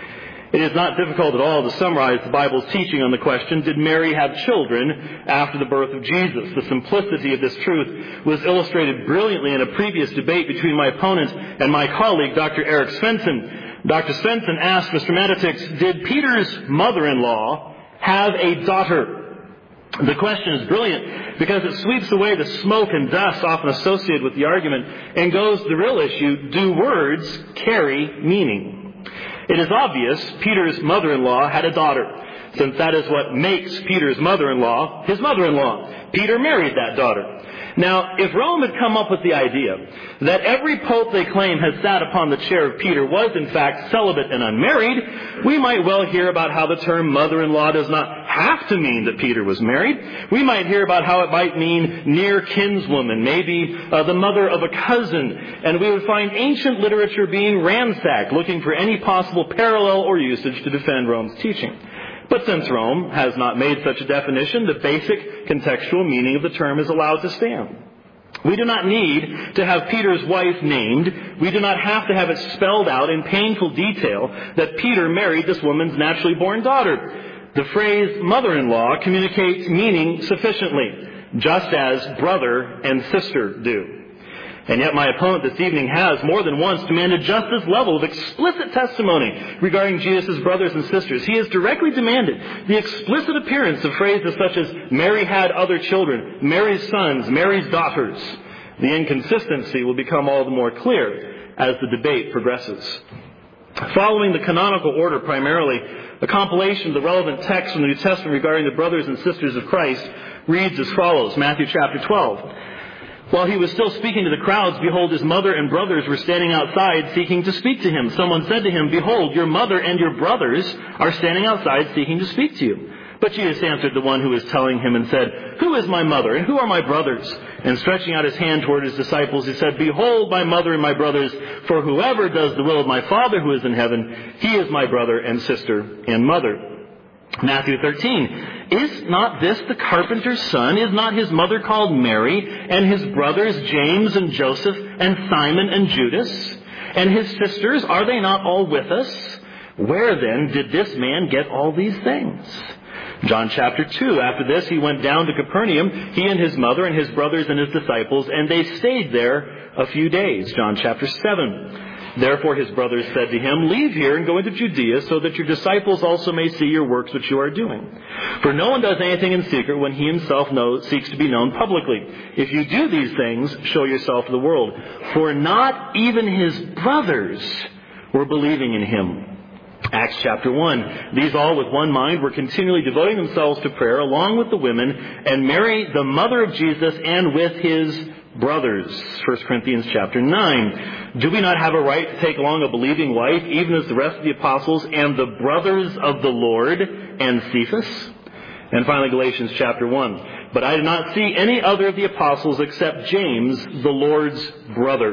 It is not difficult at all to summarize the Bible's teaching on the question, did Mary have children after the birth of Jesus? The simplicity of this truth was illustrated brilliantly in a previous debate between my opponent and my colleague, Dr. Eric Svensson. Dr. Svensson asked Mr. Matitix, did Peter's mother-in-law have a daughter? The question is brilliant because it sweeps away the smoke and dust often associated with the argument and goes to the real issue, do words carry meaning? It is obvious Peter's mother-in-law had a daughter, since that is what makes Peter's mother-in-law his mother-in-law. Peter married that daughter. Now, if Rome had come up with the idea that every pope they claim has sat upon the chair of Peter was in fact celibate and unmarried, we might well hear about how the term mother-in-law does not have to mean that Peter was married. We might hear about how it might mean near kinswoman, maybe the mother of a cousin, and we would find ancient literature being ransacked, looking for any possible parallel or usage to defend Rome's teaching. But since Rome has not made such a definition, the basic contextual meaning of the term is allowed to stand. We do not need to have Peter's wife named. We do not have to have it spelled out in painful detail that Peter married this woman's naturally born daughter. The phrase mother-in-law communicates meaning sufficiently, just as brother and sister do. And yet my opponent this evening has more than once demanded just this level of explicit testimony regarding Jesus' brothers and sisters. He has directly demanded the explicit appearance of phrases such as Mary had other children, Mary's sons, Mary's daughters. The inconsistency will become all the more clear as the debate progresses. Following the canonical order primarily, a compilation of the relevant texts from the New Testament regarding the brothers and sisters of Christ reads as follows, Matthew chapter 12. While he was still speaking to the crowds, behold, his mother and brothers were standing outside seeking to speak to him. Someone said to him, behold, your mother and your brothers are standing outside seeking to speak to you. But Jesus answered the one who was telling him and said, who is my mother and who are my brothers? And stretching out his hand toward his disciples, he said, behold, my mother and my brothers, for whoever does the will of my Father who is in heaven, he is my brother and sister and mother. Matthew 13. Is not this the carpenter's son? Is not his mother called Mary, and his brothers James and Joseph and Simon and Judas? And his sisters, are they not all with us? Where then did this man get all these things? John chapter 2. After this he went down to Capernaum, he and his mother and his brothers and his disciples, and they stayed there a few days. John chapter 7. Therefore his brothers said to him, leave here and go into Judea, so that your disciples also may see your works which you are doing. For no one does anything in secret when he himself seeks to be known publicly. If you do these things, show yourself to the world. For not even his brothers were believing in him. Acts chapter 1. These all with one mind were continually devoting themselves to prayer along with the women, and Mary, the mother of Jesus, and with his brothers. 1 Corinthians chapter 9. Do we not have a right to take along a believing wife, even as the rest of the apostles and the brothers of the Lord and Cephas? And finally, Galatians chapter 1. But I did not see any other of the apostles except James, the Lord's brother.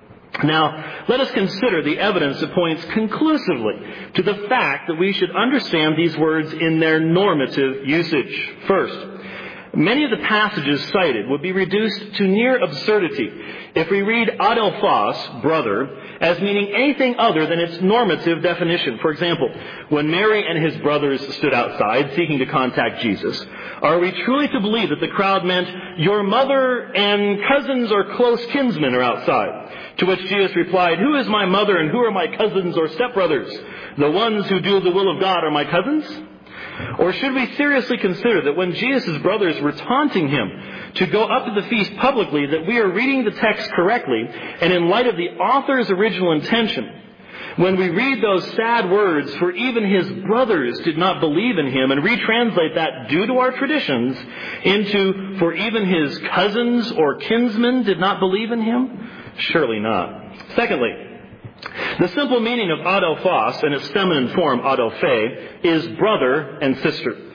Now, let us consider the evidence that points conclusively to the fact that we should understand these words in their normative usage. First, many of the passages cited would be reduced to near absurdity if we read adelphos, brother, as meaning anything other than its normative definition. For example, when Mary and his brothers stood outside seeking to contact Jesus, are we truly to believe that the crowd meant your mother and cousins or close kinsmen are outside? To which Jesus replied, who is my mother and who are my cousins or stepbrothers? The ones who do the will of God are my cousins? Or should we seriously consider that when Jesus' brothers were taunting him to go up to the feast publicly, that we are reading the text correctly, and in light of the author's original intention, when we read those sad words, for even his brothers did not believe in him, and retranslate that due to our traditions into, for even his cousins or kinsmen did not believe in him? Surely not. Secondly, the simple meaning of adelphos and its feminine form, adelphe, is brother and sister.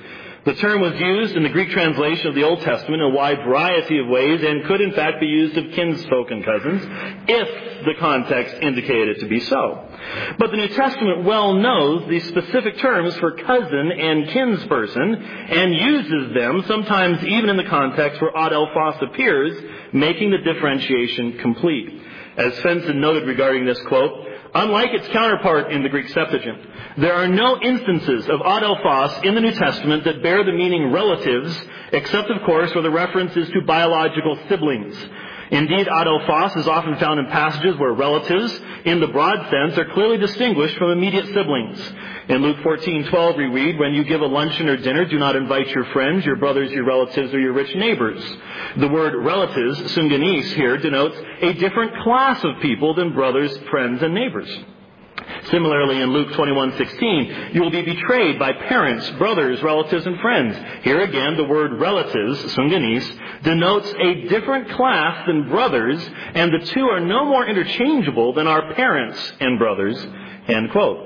The term was used in the Greek translation of the Old Testament in a wide variety of ways and could in fact be used of kinsfolk and cousins if the context indicated it to be so. But the New Testament well knows the specific terms for cousin and kinsperson and uses them sometimes even in the context where adelphos appears, making the differentiation complete. As Svensson noted regarding this quote, unlike its counterpart in the Greek Septuagint, there are no instances of adelphos in the New Testament that bear the meaning relatives, except, of course, where the reference is to biological siblings. Indeed, adelphos is often found in passages where relatives, in the broad sense, are clearly distinguished from immediate siblings. In Luke 14:12, we read, when you give a luncheon or dinner, do not invite your friends, your brothers, your relatives, or your rich neighbors. The word relatives, sunganis, here denotes a different class of people than brothers, friends, and neighbors. Similarly, in Luke 21:16, you will be betrayed by parents, brothers, relatives, and friends. Here again, the word relatives, sunganis, denotes a different class than brothers, and the two are no more interchangeable than our parents and brothers, end quote.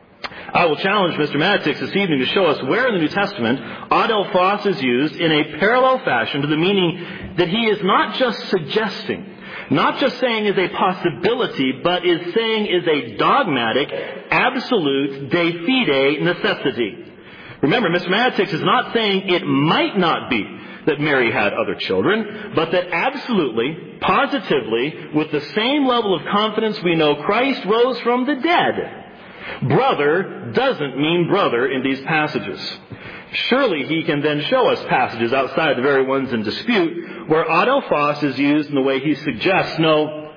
I will challenge Mr. Matitix this evening to show us where in the New Testament adelphos is used in a parallel fashion to the meaning that he is not just suggesting, not just saying is a possibility, but is saying is a dogmatic, absolute, de fide necessity. Remember, Mr. Matitix is not saying it might not be that Mary had other children, but that absolutely, positively, with the same level of confidence we know Christ rose from the dead. Brother doesn't mean brother in these passages. Surely he can then show us passages outside the very ones in dispute where adelphos is used in the way he suggests, no,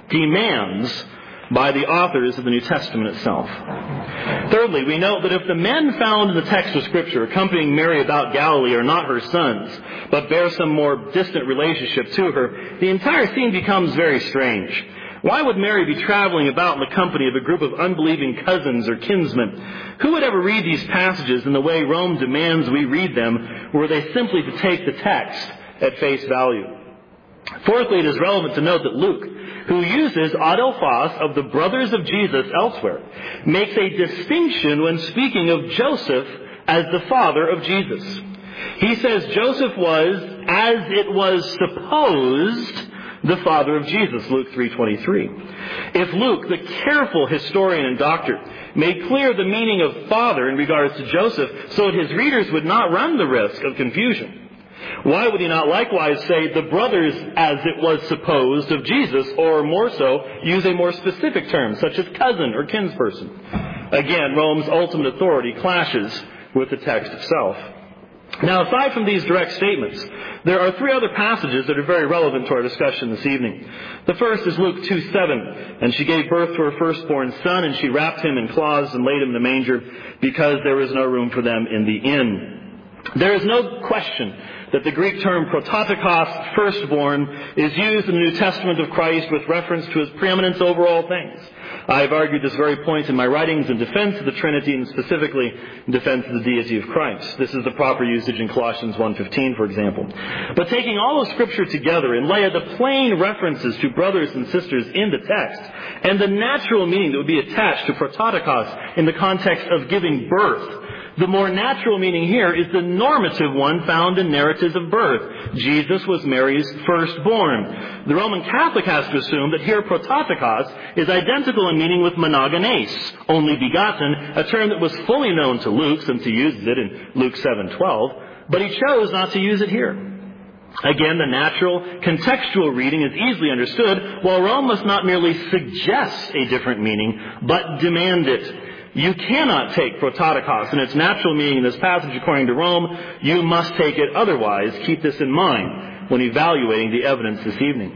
demands by the authors of the New Testament itself. Thirdly, we note that if the men found in the text of Scripture accompanying Mary about Galilee are not her sons, but bear some more distant relationship to her, the entire scene becomes very strange. Why would Mary be traveling about in the company of a group of unbelieving cousins or kinsmen? Who would ever read these passages in the way Rome demands we read them, were they simply to take the text at face value? Fourthly, it is relevant to note that Luke, who uses adelphos of the brothers of Jesus elsewhere, makes a distinction when speaking of Joseph as the father of Jesus. He says Joseph was, as it was supposed, the father of Jesus, Luke 3:23. If Luke, the careful historian and doctor, made clear the meaning of father in regards to Joseph so that his readers would not run the risk of confusion, why would he not likewise say the brothers as it was supposed of Jesus, or more so, use a more specific term such as cousin or kinsperson? Again, Rome's ultimate authority clashes with the text itself. Now, aside from these direct statements, there are three other passages that are very relevant to our discussion this evening. The first is Luke 2:7. And she gave birth to her firstborn son, and she wrapped him in cloths and laid him in the manger because there was no room for them in the inn. There is no question that the Greek term prototokos, firstborn, is used in the New Testament of Christ with reference to his preeminence over all things. I have argued this very point in my writings in defense of the Trinity and specifically in defense of the deity of Christ. This is the proper usage in Colossians 1:15, for example. But taking all of Scripture together in light of the plain references to brothers and sisters in the text and the natural meaning that would be attached to prototokos in the context of giving birth, the more natural meaning here is the normative one found in narratives of birth. Jesus was Mary's firstborn. The Roman Catholic has to assume that here prototokos is identical in meaning with monogenes, only begotten, a term that was fully known to Luke since he uses it in Luke 7:12, but he chose not to use it here. Again, the natural, contextual reading is easily understood, while Rome must not merely suggest a different meaning, but demand it. You cannot take prototokos in its natural meaning in this passage according to Rome. You must take it otherwise. Keep this in mind when evaluating the evidence this evening.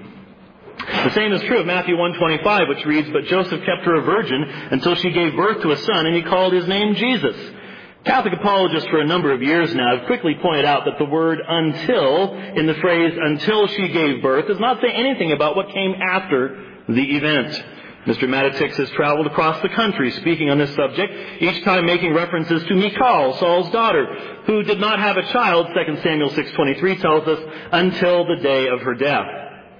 The same is true of Matthew 1:25, which reads, "But Joseph kept her a virgin until she gave birth to a son, and he called his name Jesus." Catholic apologists for a number of years now have quickly pointed out that the word until in the phrase "until she gave birth" does not say anything about what came after the event. Mr. Matitix has traveled across the country speaking on this subject, each time making references to Michal, Saul's daughter, who did not have a child, 2 Samuel 6:23 tells us, until the day of her death.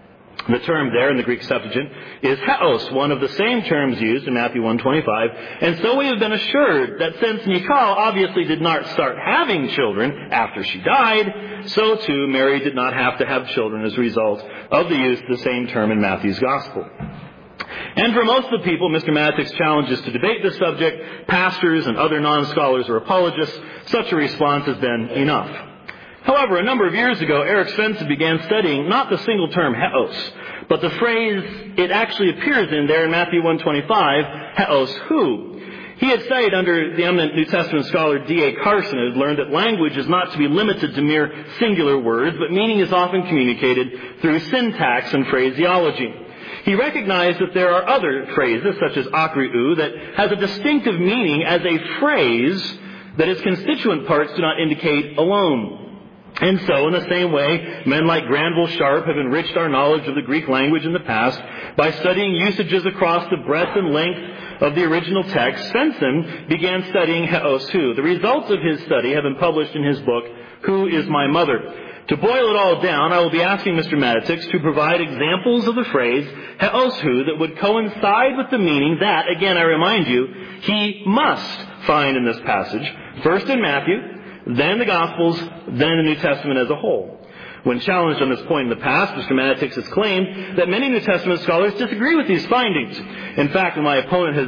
The term there in the Greek Septuagint is heos, one of the same terms used in Matthew 1:25. And so we have been assured that since Michal obviously did not start having children after she died, so too Mary did not have to have children as a result of the use of the same term in Matthew's Gospel. And for most of the people Mr. Mattick's challenges to debate this subject, pastors and other non-scholars or apologists, such a response has been enough. However, a number of years ago, Eric Svensson began studying not the single term heos, but the phrase it actually appears in there in Matthew 1:25, heos who. He had studied under the eminent New Testament scholar D.A. Carson and had learned that language is not to be limited to mere singular words, but meaning is often communicated through syntax and phraseology. He recognized that there are other phrases, such as akriu, that has a distinctive meaning as a phrase that its constituent parts do not indicate alone. And so, in the same way, men like Granville Sharp have enriched our knowledge of the Greek language in the past by studying usages across the breadth and length of the original text. Svensson began studying heos who. The results of his study have been published in his book, Who is My Mother? To boil it all down, I will be asking Mr. Mattick to provide examples of the phrase heos who that would coincide with the meaning that, again I remind you, he must find in this passage, first in Matthew, then the Gospels, then the New Testament as a whole. When challenged on this point in the past, Mr. Mattick has claimed that many New Testament scholars disagree with these findings. In fact, when my opponent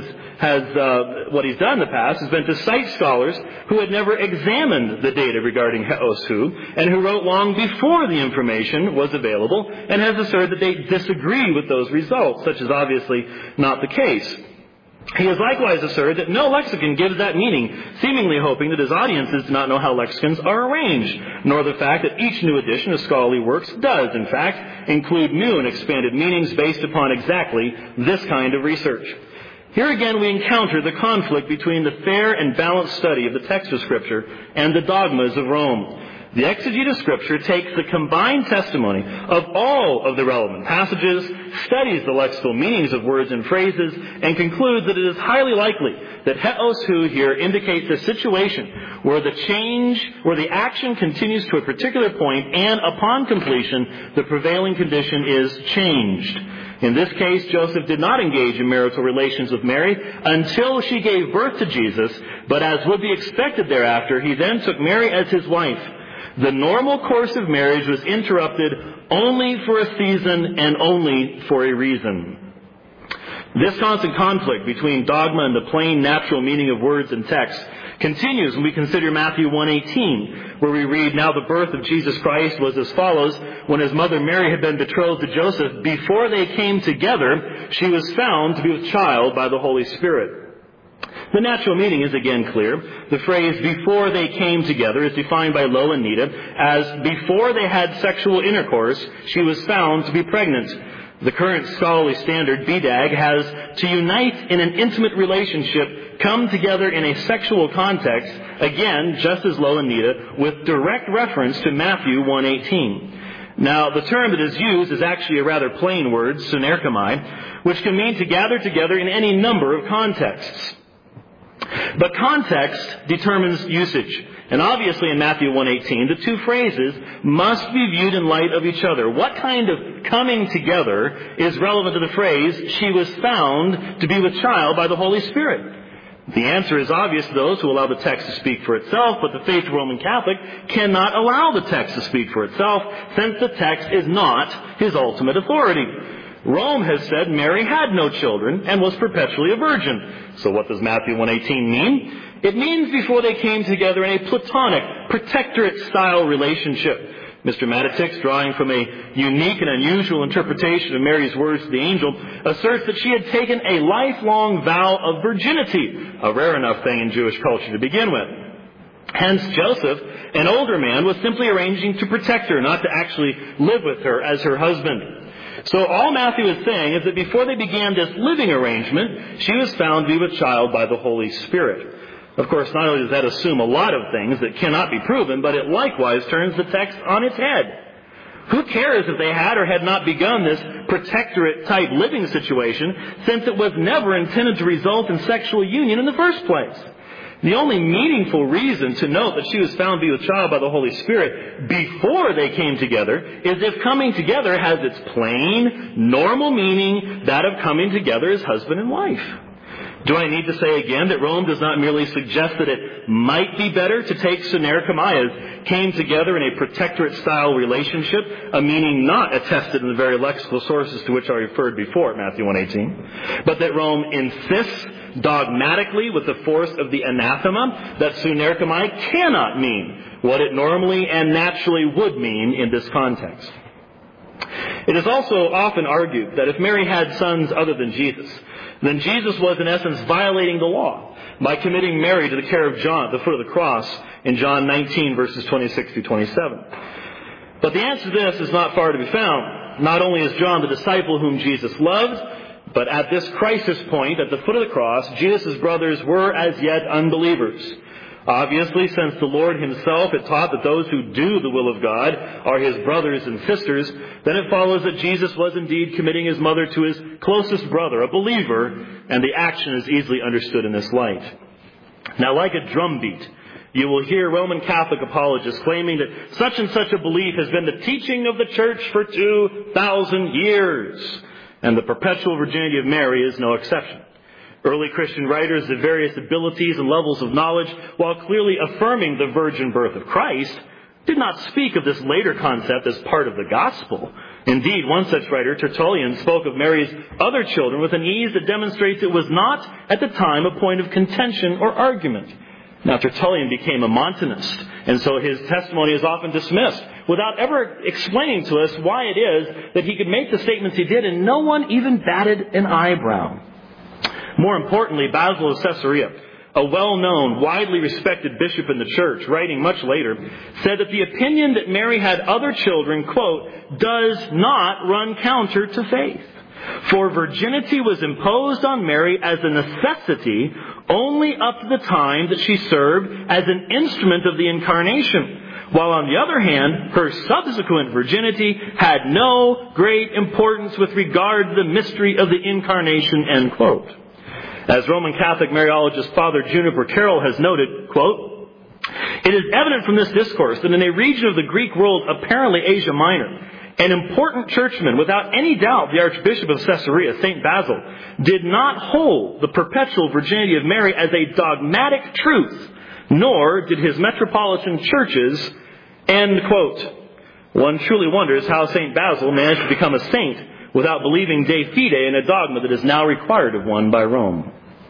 what he's done in the past has been to cite scholars who had never examined the data regarding heos who, and who wrote long before the information was available, and has asserted that they disagree with those results, such is obviously not the case. He has likewise asserted that no lexicon gives that meaning, seemingly hoping that his audiences do not know how lexicons are arranged, nor the fact that each new edition of scholarly works does, in fact, include new and expanded meanings based upon exactly this kind of research. Here again we encounter the conflict between the fair and balanced study of the text of Scripture and the dogmas of Rome. The exegete of Scripture takes the combined testimony of all of the relevant passages, studies the lexical meanings of words and phrases, and concludes that it is highly likely that heos who here indicates a situation where the action continues to a particular point, and upon completion, the prevailing condition is changed. In this case, Joseph did not engage in marital relations with Mary until she gave birth to Jesus, but as would be expected thereafter, he then took Mary as his wife. The normal course of marriage was interrupted only for a season and only for a reason. This constant conflict between dogma and the plain natural meaning of words and text continues when we consider Matthew 1:18, where we read, "Now the birth of Jesus Christ was as follows. When his mother Mary had been betrothed to Joseph, before they came together, she was found to be with child by the Holy Spirit." The natural meaning is again clear. The phrase "before they came together" is defined by Lowe and Nita as before they had sexual intercourse, she was found to be pregnant. The current scholarly standard, BDAG, has to unite in an intimate relationship, come together in a sexual context, again, just as Lowe and Nita, with direct reference to Matthew 1:18. Now, the term that is used is actually a rather plain word, synerchomai, which can mean to gather together in any number of contexts. But context determines usage. And obviously in Matthew 1:18, the two phrases must be viewed in light of each other. What kind of coming together is relevant to the phrase, "she was found to be with child by the Holy Spirit"? The answer is obvious to those who allow the text to speak for itself, but the faithful Roman Catholic cannot allow the text to speak for itself, since the text is not his ultimate authority. Rome has said Mary had no children and was perpetually a virgin. So what does Matthew 1:18 mean? It means before they came together in a platonic, protectorate-style relationship. Mr. Mattick, drawing from a unique and unusual interpretation of Mary's words to the angel, asserts that she had taken a lifelong vow of virginity, a rare enough thing in Jewish culture to begin with. Hence, Joseph, an older man, was simply arranging to protect her, not to actually live with her as her husband. So all Matthew is saying is that before they began this living arrangement, she was found to be with child by the Holy Spirit. Of course, not only does that assume a lot of things that cannot be proven, but it likewise turns the text on its head. Who cares if they had or had not begun this protectorate-type living situation, since it was never intended to result in sexual union in the first place? The only meaningful reason to note that she was found to be with child by the Holy Spirit before they came together is if coming together has its plain, normal meaning, that of coming together as husband and wife. Do I need to say again that Rome does not merely suggest that it might be better to take Suner-Kamiah as came together in a protectorate-style relationship, a meaning not attested in the very lexical sources to which I referred before, Matthew 1:18, but that Rome insists dogmatically with the force of the anathema that Suner-Kamiah cannot mean what it normally and naturally would mean in this context. It is also often argued that if Mary had sons other than Jesus, then Jesus was in essence violating the law by committing Mary to the care of John at the foot of the cross in John 19 verses 26 through 27. But the answer to this is not far to be found. Not only is John the disciple whom Jesus loved, but at this crisis point, at the foot of the cross, Jesus' brothers were as yet unbelievers. Obviously, since the Lord himself had taught that those who do the will of God are his brothers and sisters, then it follows that Jesus was indeed committing his mother to his closest brother, a believer, and the action is easily understood in this light. Now, like a drumbeat, you will hear Roman Catholic apologists claiming that such and such a belief has been the teaching of the Church for 2,000 years. And the perpetual virginity of Mary is no exception. Early Christian writers of various abilities and levels of knowledge, while clearly affirming the virgin birth of Christ, did not speak of this later concept as part of the gospel. Indeed, one such writer, Tertullian, spoke of Mary's other children with an ease that demonstrates it was not, at the time, a point of contention or argument. Now, Tertullian became a Montanist, and so his testimony is often dismissed without ever explaining to us why it is that he could make the statements he did and no one even batted an eyebrow. More importantly, Basil of Caesarea, a well-known, widely respected bishop in the church, writing much later, said that the opinion that Mary had other children, quote, does not run counter to faith. For virginity was imposed on Mary as a necessity only up to the time that she served as an instrument of the incarnation, while on the other hand, her subsequent virginity had no great importance with regard to the mystery of the incarnation, end quote. As Roman Catholic Mariologist Father Juniper Carroll has noted, quote, it is evident from this discourse that in a region of the Greek world, apparently Asia Minor, an important churchman, without any doubt the Archbishop of Caesarea, St. Basil, did not hold the perpetual virginity of Mary as a dogmatic truth, nor did his metropolitan churches, end quote. One truly wonders how St. Basil managed to become a saint without believing de fide in a dogma that is now required of one by Rome.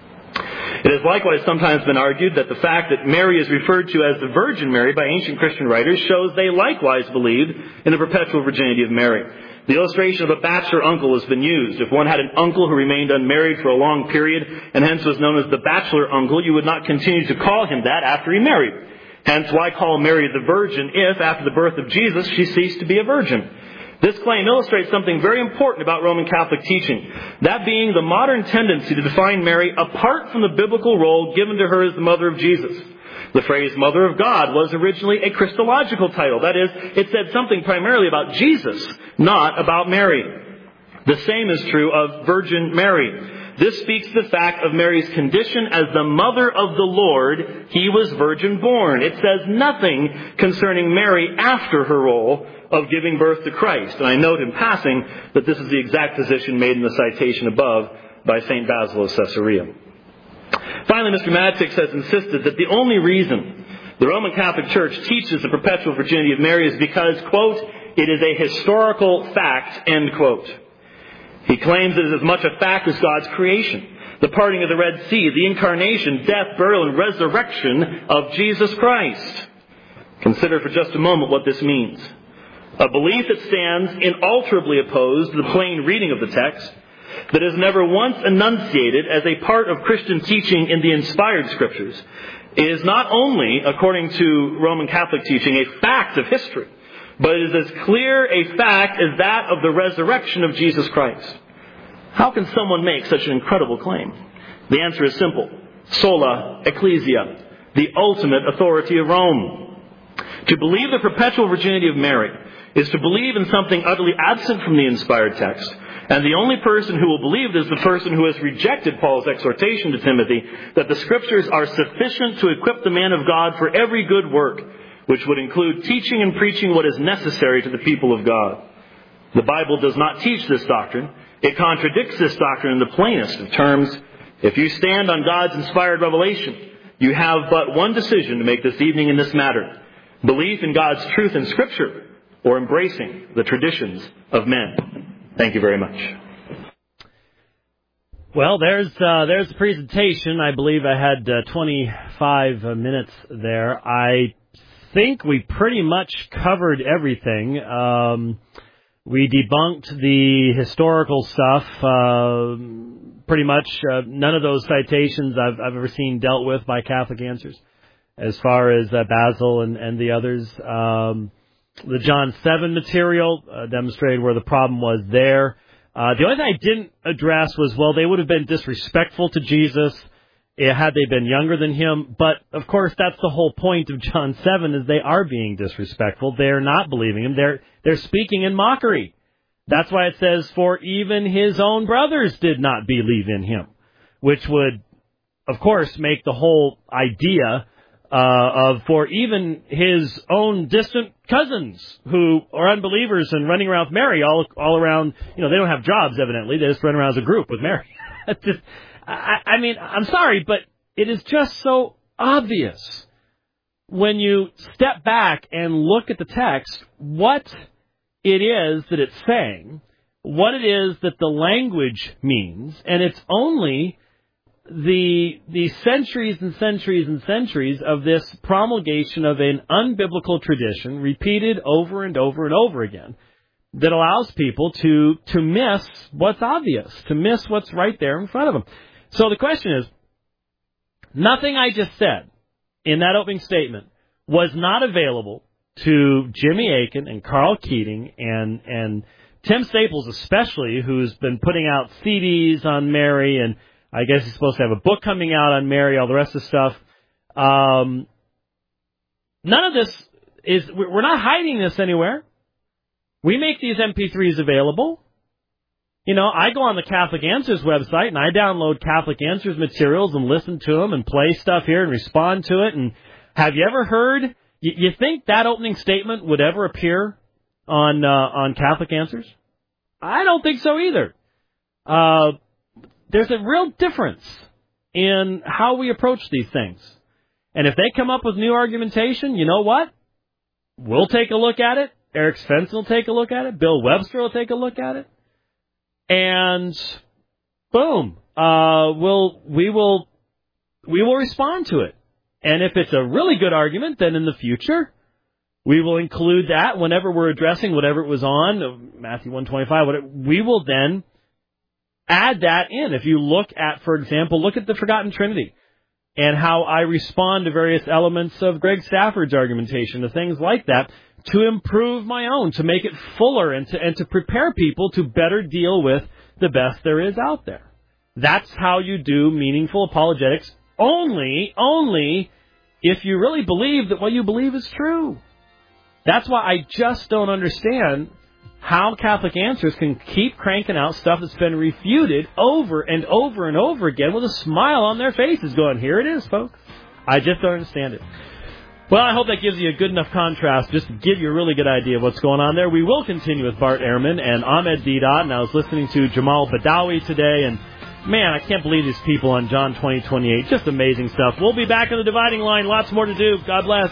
It has likewise sometimes been argued that the fact that Mary is referred to as the Virgin Mary by ancient Christian writers shows they likewise believed in the perpetual virginity of Mary. The illustration of a bachelor uncle has been used. If one had an uncle who remained unmarried for a long period and hence was known as the bachelor uncle, you would not continue to call him that after he married. Hence, why call Mary the Virgin if, after the birth of Jesus, she ceased to be a virgin? This claim illustrates something very important about Roman Catholic teaching, that being the modern tendency to define Mary apart from the biblical role given to her as the mother of Jesus. The phrase Mother of God was originally a Christological title. That is, it said something primarily about Jesus, not about Mary. The same is true of Virgin Mary. This speaks to the fact of Mary's condition as the mother of the Lord. He was virgin born. It says nothing concerning Mary after her role of giving birth to Christ. And I note in passing that this is the exact position made in the citation above by St. Basil of Caesarea. Finally, Mr. Madtix has insisted that the only reason the Roman Catholic Church teaches the perpetual virginity of Mary is because, quote, it is a historical fact, end quote. He claims it is as much a fact as God's creation, the parting of the Red Sea, the incarnation, death, burial, and resurrection of Jesus Christ. Consider for just a moment what this means. A belief that stands inalterably opposed to the plain reading of the text, that is never once enunciated as a part of Christian teaching in the inspired Scriptures, is not only, according to Roman Catholic teaching, a fact of history, but it is as clear a fact as that of the resurrection of Jesus Christ. How can someone make such an incredible claim? The answer is simple. Sola Ecclesia, the ultimate authority of Rome. To believe the perpetual virginity of Mary is to believe in something utterly absent from the inspired text, And the only person who will believe is the person who has rejected Paul's exhortation to Timothy that the Scriptures are sufficient to equip the man of God for every good work, which would include teaching and preaching what is necessary to the people of God. The Bible does not teach this doctrine. It contradicts this doctrine in the plainest of terms. If you stand on God's inspired revelation, you have but one decision to make this evening in this matter: belief in God's truth in Scripture, or embracing the traditions of men. Thank you very much. Well, there's the presentation. I believe I had 25 minutes there. I think we pretty much covered everything. We debunked the historical stuff. Pretty much none of those citations I've ever seen dealt with by Catholic Answers, as far as Basil and the others. The John 7 material demonstrated where the problem was there. The only thing I didn't address was, well, they would have been disrespectful to Jesus had they been younger than him. But, of course, that's the whole point of John 7, is they are being disrespectful. They're not believing him. They're speaking in mockery. That's why it says, for even his own brothers did not believe in him, which would, of course, make the whole idea for even his own distant cousins who are unbelievers and running around with Mary all around. They don't have jobs, evidently. They just run around as a group with Mary. I mean, I'm sorry, but it is just so obvious when you step back and look at the text what it is that it's saying, what it is that the language means, and it's only the centuries and centuries and centuries of this promulgation of an unbiblical tradition repeated over and over and over again that allows people to miss what's obvious, to miss what's right there in front of them. So the question is, nothing I just said in that opening statement was not available to Jimmy Akin and Carl Keating and Tim Staples especially, who's been putting out CDs on Mary, and I guess he's supposed to have a book coming out on Mary, all the rest of the stuff. None of this is, we're not hiding this anywhere. We make these MP3s available. I go on the Catholic Answers website and I download Catholic Answers materials and listen to them and play stuff here and respond to it. And have you ever heard, you think that opening statement would ever appear on Catholic Answers? I don't think so either. There's a real difference in how we approach these things. And if they come up with new argumentation, you know what? We'll take a look at it. Eric Svensson will take a look at it. Bill Webster will take a look at it. And boom, we will respond to it. And if it's a really good argument, then in the future, we will include that whenever we're addressing whatever it was on, Matthew 1:25, we will then add that in. If you look at, for example, look at the Forgotten Trinity and how I respond to various elements of Greg Stafford's argumentation, to things like that, to improve my own, to make it fuller and to prepare people to better deal with the best there is out there. That's how you do meaningful apologetics, only if you really believe that what you believe is true. That's why I just don't understand how Catholic Answers can keep cranking out stuff that's been refuted over and over and over again with a smile on their faces going, here it is, folks. I just don't understand it. Well, I hope that gives you a good enough contrast just to give you a really good idea of what's going on there. We will continue with Bart Ehrman and Ahmed Deedat, and I was listening to Jamal Badawi today, and man, I can't believe these people on John 20:28. Just amazing stuff. We'll be back on the Dividing Line. Lots more to do. God bless.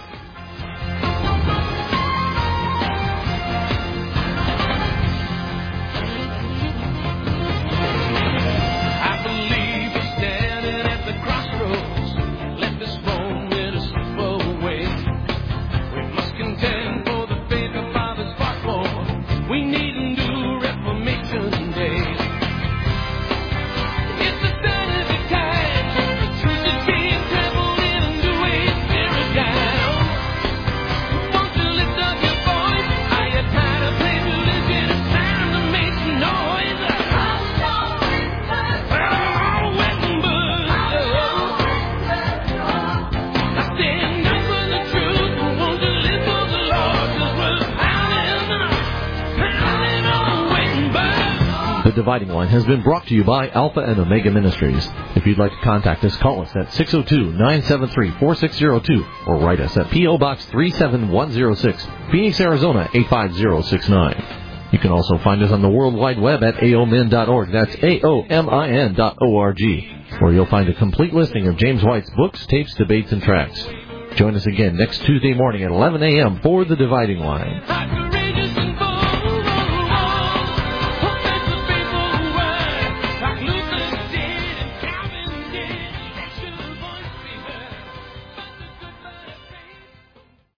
Dividing Line has been brought to you by Alpha and Omega Ministries. If you'd like to contact us, call us at 602-973-4602 or write us at P.O. Box 37106, Phoenix, Arizona 85069. You can also find us on the World Wide Web at aomin.org. That's aomin.org, where you'll find a complete listing of James White's books, tapes, debates, and tracts. Join us again next Tuesday morning at 11 a.m. for The Dividing Line.